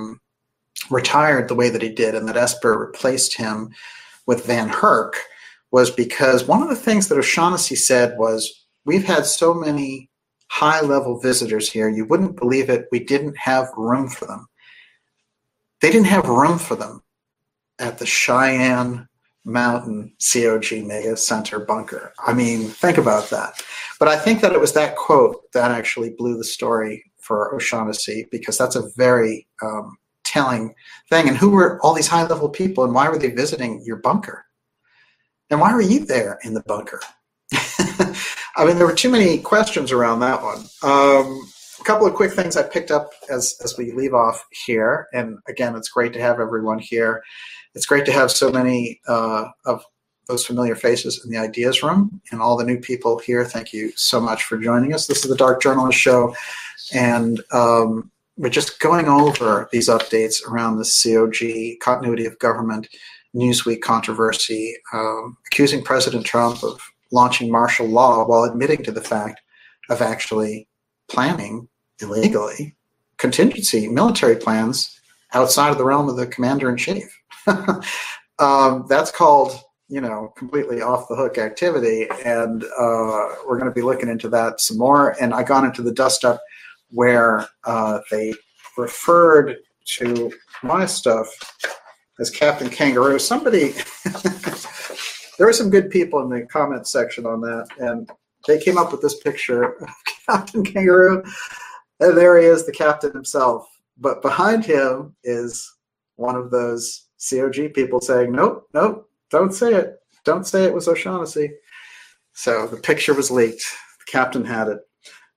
Speaker 1: retired the way that he did and that Esper replaced him with Van Herk was because one of the things that O'Shaughnessy said was, we've had so many high-level visitors here, you wouldn't believe it, we didn't have room for them. They didn't have room for them at the Cheyenne Mountain COG Mega Center bunker. I mean, think about that. But I think that it was that quote that actually blew the story for O'Shaughnessy, because that's a very telling thing. And who were all these high-level people, and why were they visiting your bunker? And why were you there in the bunker? I mean, there were too many questions around that one. A couple of quick things I picked up as we leave off here. And again, it's great to have everyone here. It's great to have so many of those familiar faces in the Ideas Room, and all the new people here. Thank you so much for joining us. This is the Dark Journalist Show, and we're just going over these updates around the COG, continuity of government, Newsweek controversy, accusing President Trump of launching martial law while admitting to the fact of actually planning illegally contingency military plans outside of the realm of the commander-in-chief. That's called, completely off the hook activity, and we're going to be looking into that some more. And I got into the dust-up where they referred to my stuff as Captain Kangaroo. Somebody, there were some good people in the comment section on that, and they came up with this picture of Captain Kangaroo, and there he is, the captain himself. But behind him is one of those COG people saying, nope, don't say it. Don't say it was O'Shaughnessy. So the picture was leaked. The captain had it.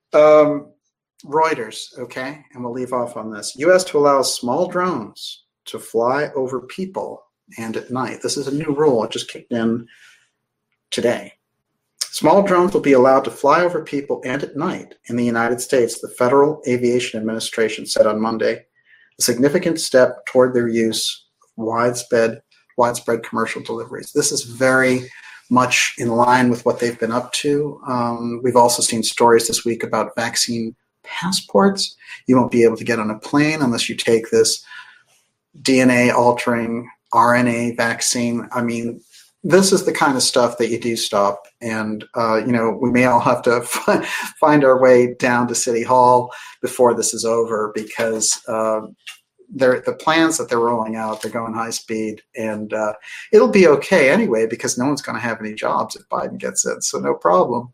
Speaker 1: Reuters, okay, and we'll leave off on this. U.S. to allow small drones to fly over people and at night. This is a new rule. It just kicked in today. Small drones will be allowed to fly over people and at night in the United States, the Federal Aviation Administration said on Monday, a significant step toward their use of widespread commercial deliveries. This is very much in line with what they've been up to. We've also seen stories this week about vaccine passports. You won't be able to get on a plane unless you take this DNA-altering RNA vaccine. I mean, this is the kind of stuff that you do stop. And, we may all have to find our way down to City Hall before this is over, because the plans that they're rolling out, they're going high speed, and it'll be okay anyway because no one's going to have any jobs if Biden gets in, so no problem.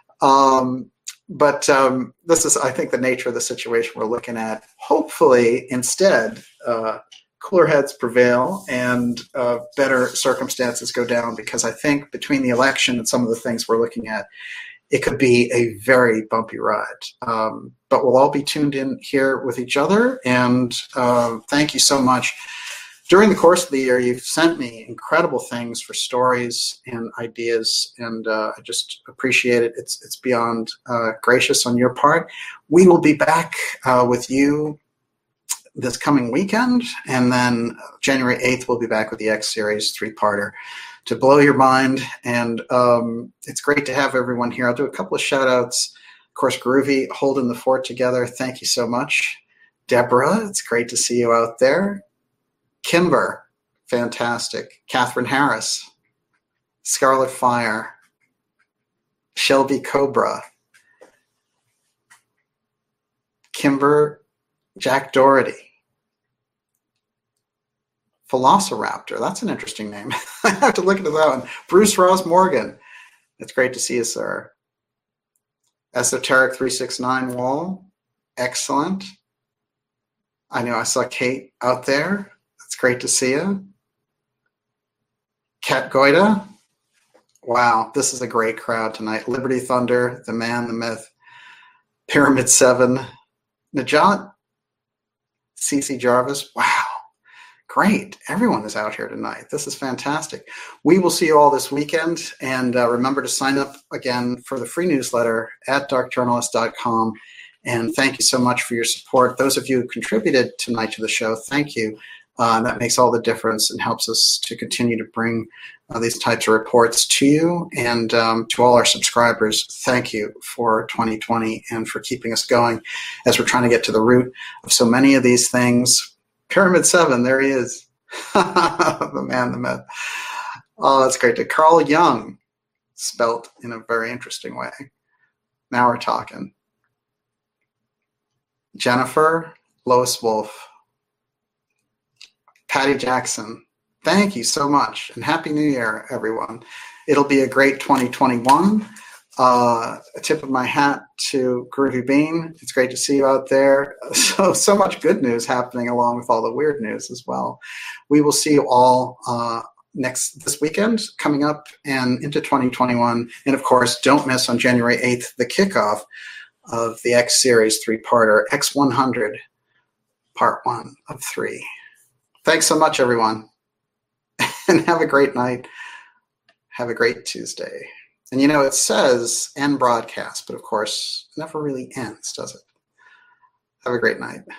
Speaker 1: But this is, I think, the nature of the situation we're looking at. Hopefully, instead, cooler heads prevail and better circumstances go down, because I think between the election and some of the things we're looking at, it could be a very bumpy ride. But we'll all be tuned in here with each other, and thank you so much. During the course of the year, you've sent me incredible things for stories and ideas, and I just appreciate it. It's beyond gracious on your part. We will be back with you this coming weekend, and then January 8th, we'll be back with the X Series 3-parter to blow your mind, and it's great to have everyone here. I'll do a couple of shout-outs. Of course, Groovy, holding the fort together. Thank you so much. Deborah, it's great to see you out there. Kimber, fantastic. Catherine Harris, Scarlet Fire, Shelby Cobra, Kimber, Jack Doherty, Velociraptor, that's an interesting name. I have to look into that one. Bruce Ross Morgan, it's great to see you, sir. Esoteric 369 Wall, excellent. I know I saw Kate out there. It's great to see you. Kat Goida. Wow, this is a great crowd tonight. Liberty Thunder, the man, the myth. Pyramid 7. Najat. CC Jarvis. Wow, great. Everyone is out here tonight. This is fantastic. We will see you all this weekend. And remember to sign up again for the free newsletter at darkjournalist.com. And thank you so much for your support. Those of you who contributed tonight to the show, thank you. That makes all the difference and helps us to continue to bring these types of reports to you. And to all our subscribers, thank you for 2020 and for keeping us going as we're trying to get to the root of so many of these things. Pyramid 7, there he is. The man, the myth. Oh, that's great. Carl Jung, spelt in a very interesting way. Now we're talking. Jennifer, Lois Wolf, Patty Jackson, thank you so much, and Happy New Year, everyone. It'll be a great 2021. A tip of my hat to Groovy Bean. It's great to see you out there. So much good news happening along with all the weird news as well. We will see you all this weekend coming up and into 2021. And of course, don't miss on January 8th, the kickoff of the X Series 3-parter, X100, part 1 of 3. Thanks so much, everyone, and have a great night. Have a great Tuesday. And you know, it says end broadcast, but of course, it never really ends, does it? Have a great night.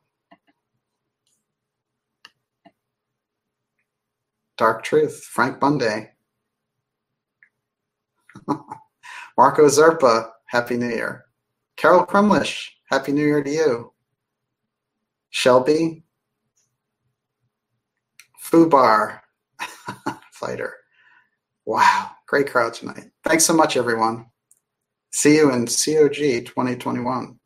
Speaker 1: Dark Truth, Frank Bunday. Marco Zerpa, Happy New Year. Carol Krumlish, Happy New Year to you. Shelby, Fubar, Fighter. Wow, great crowd tonight. Thanks so much, everyone. See you in COG 2021.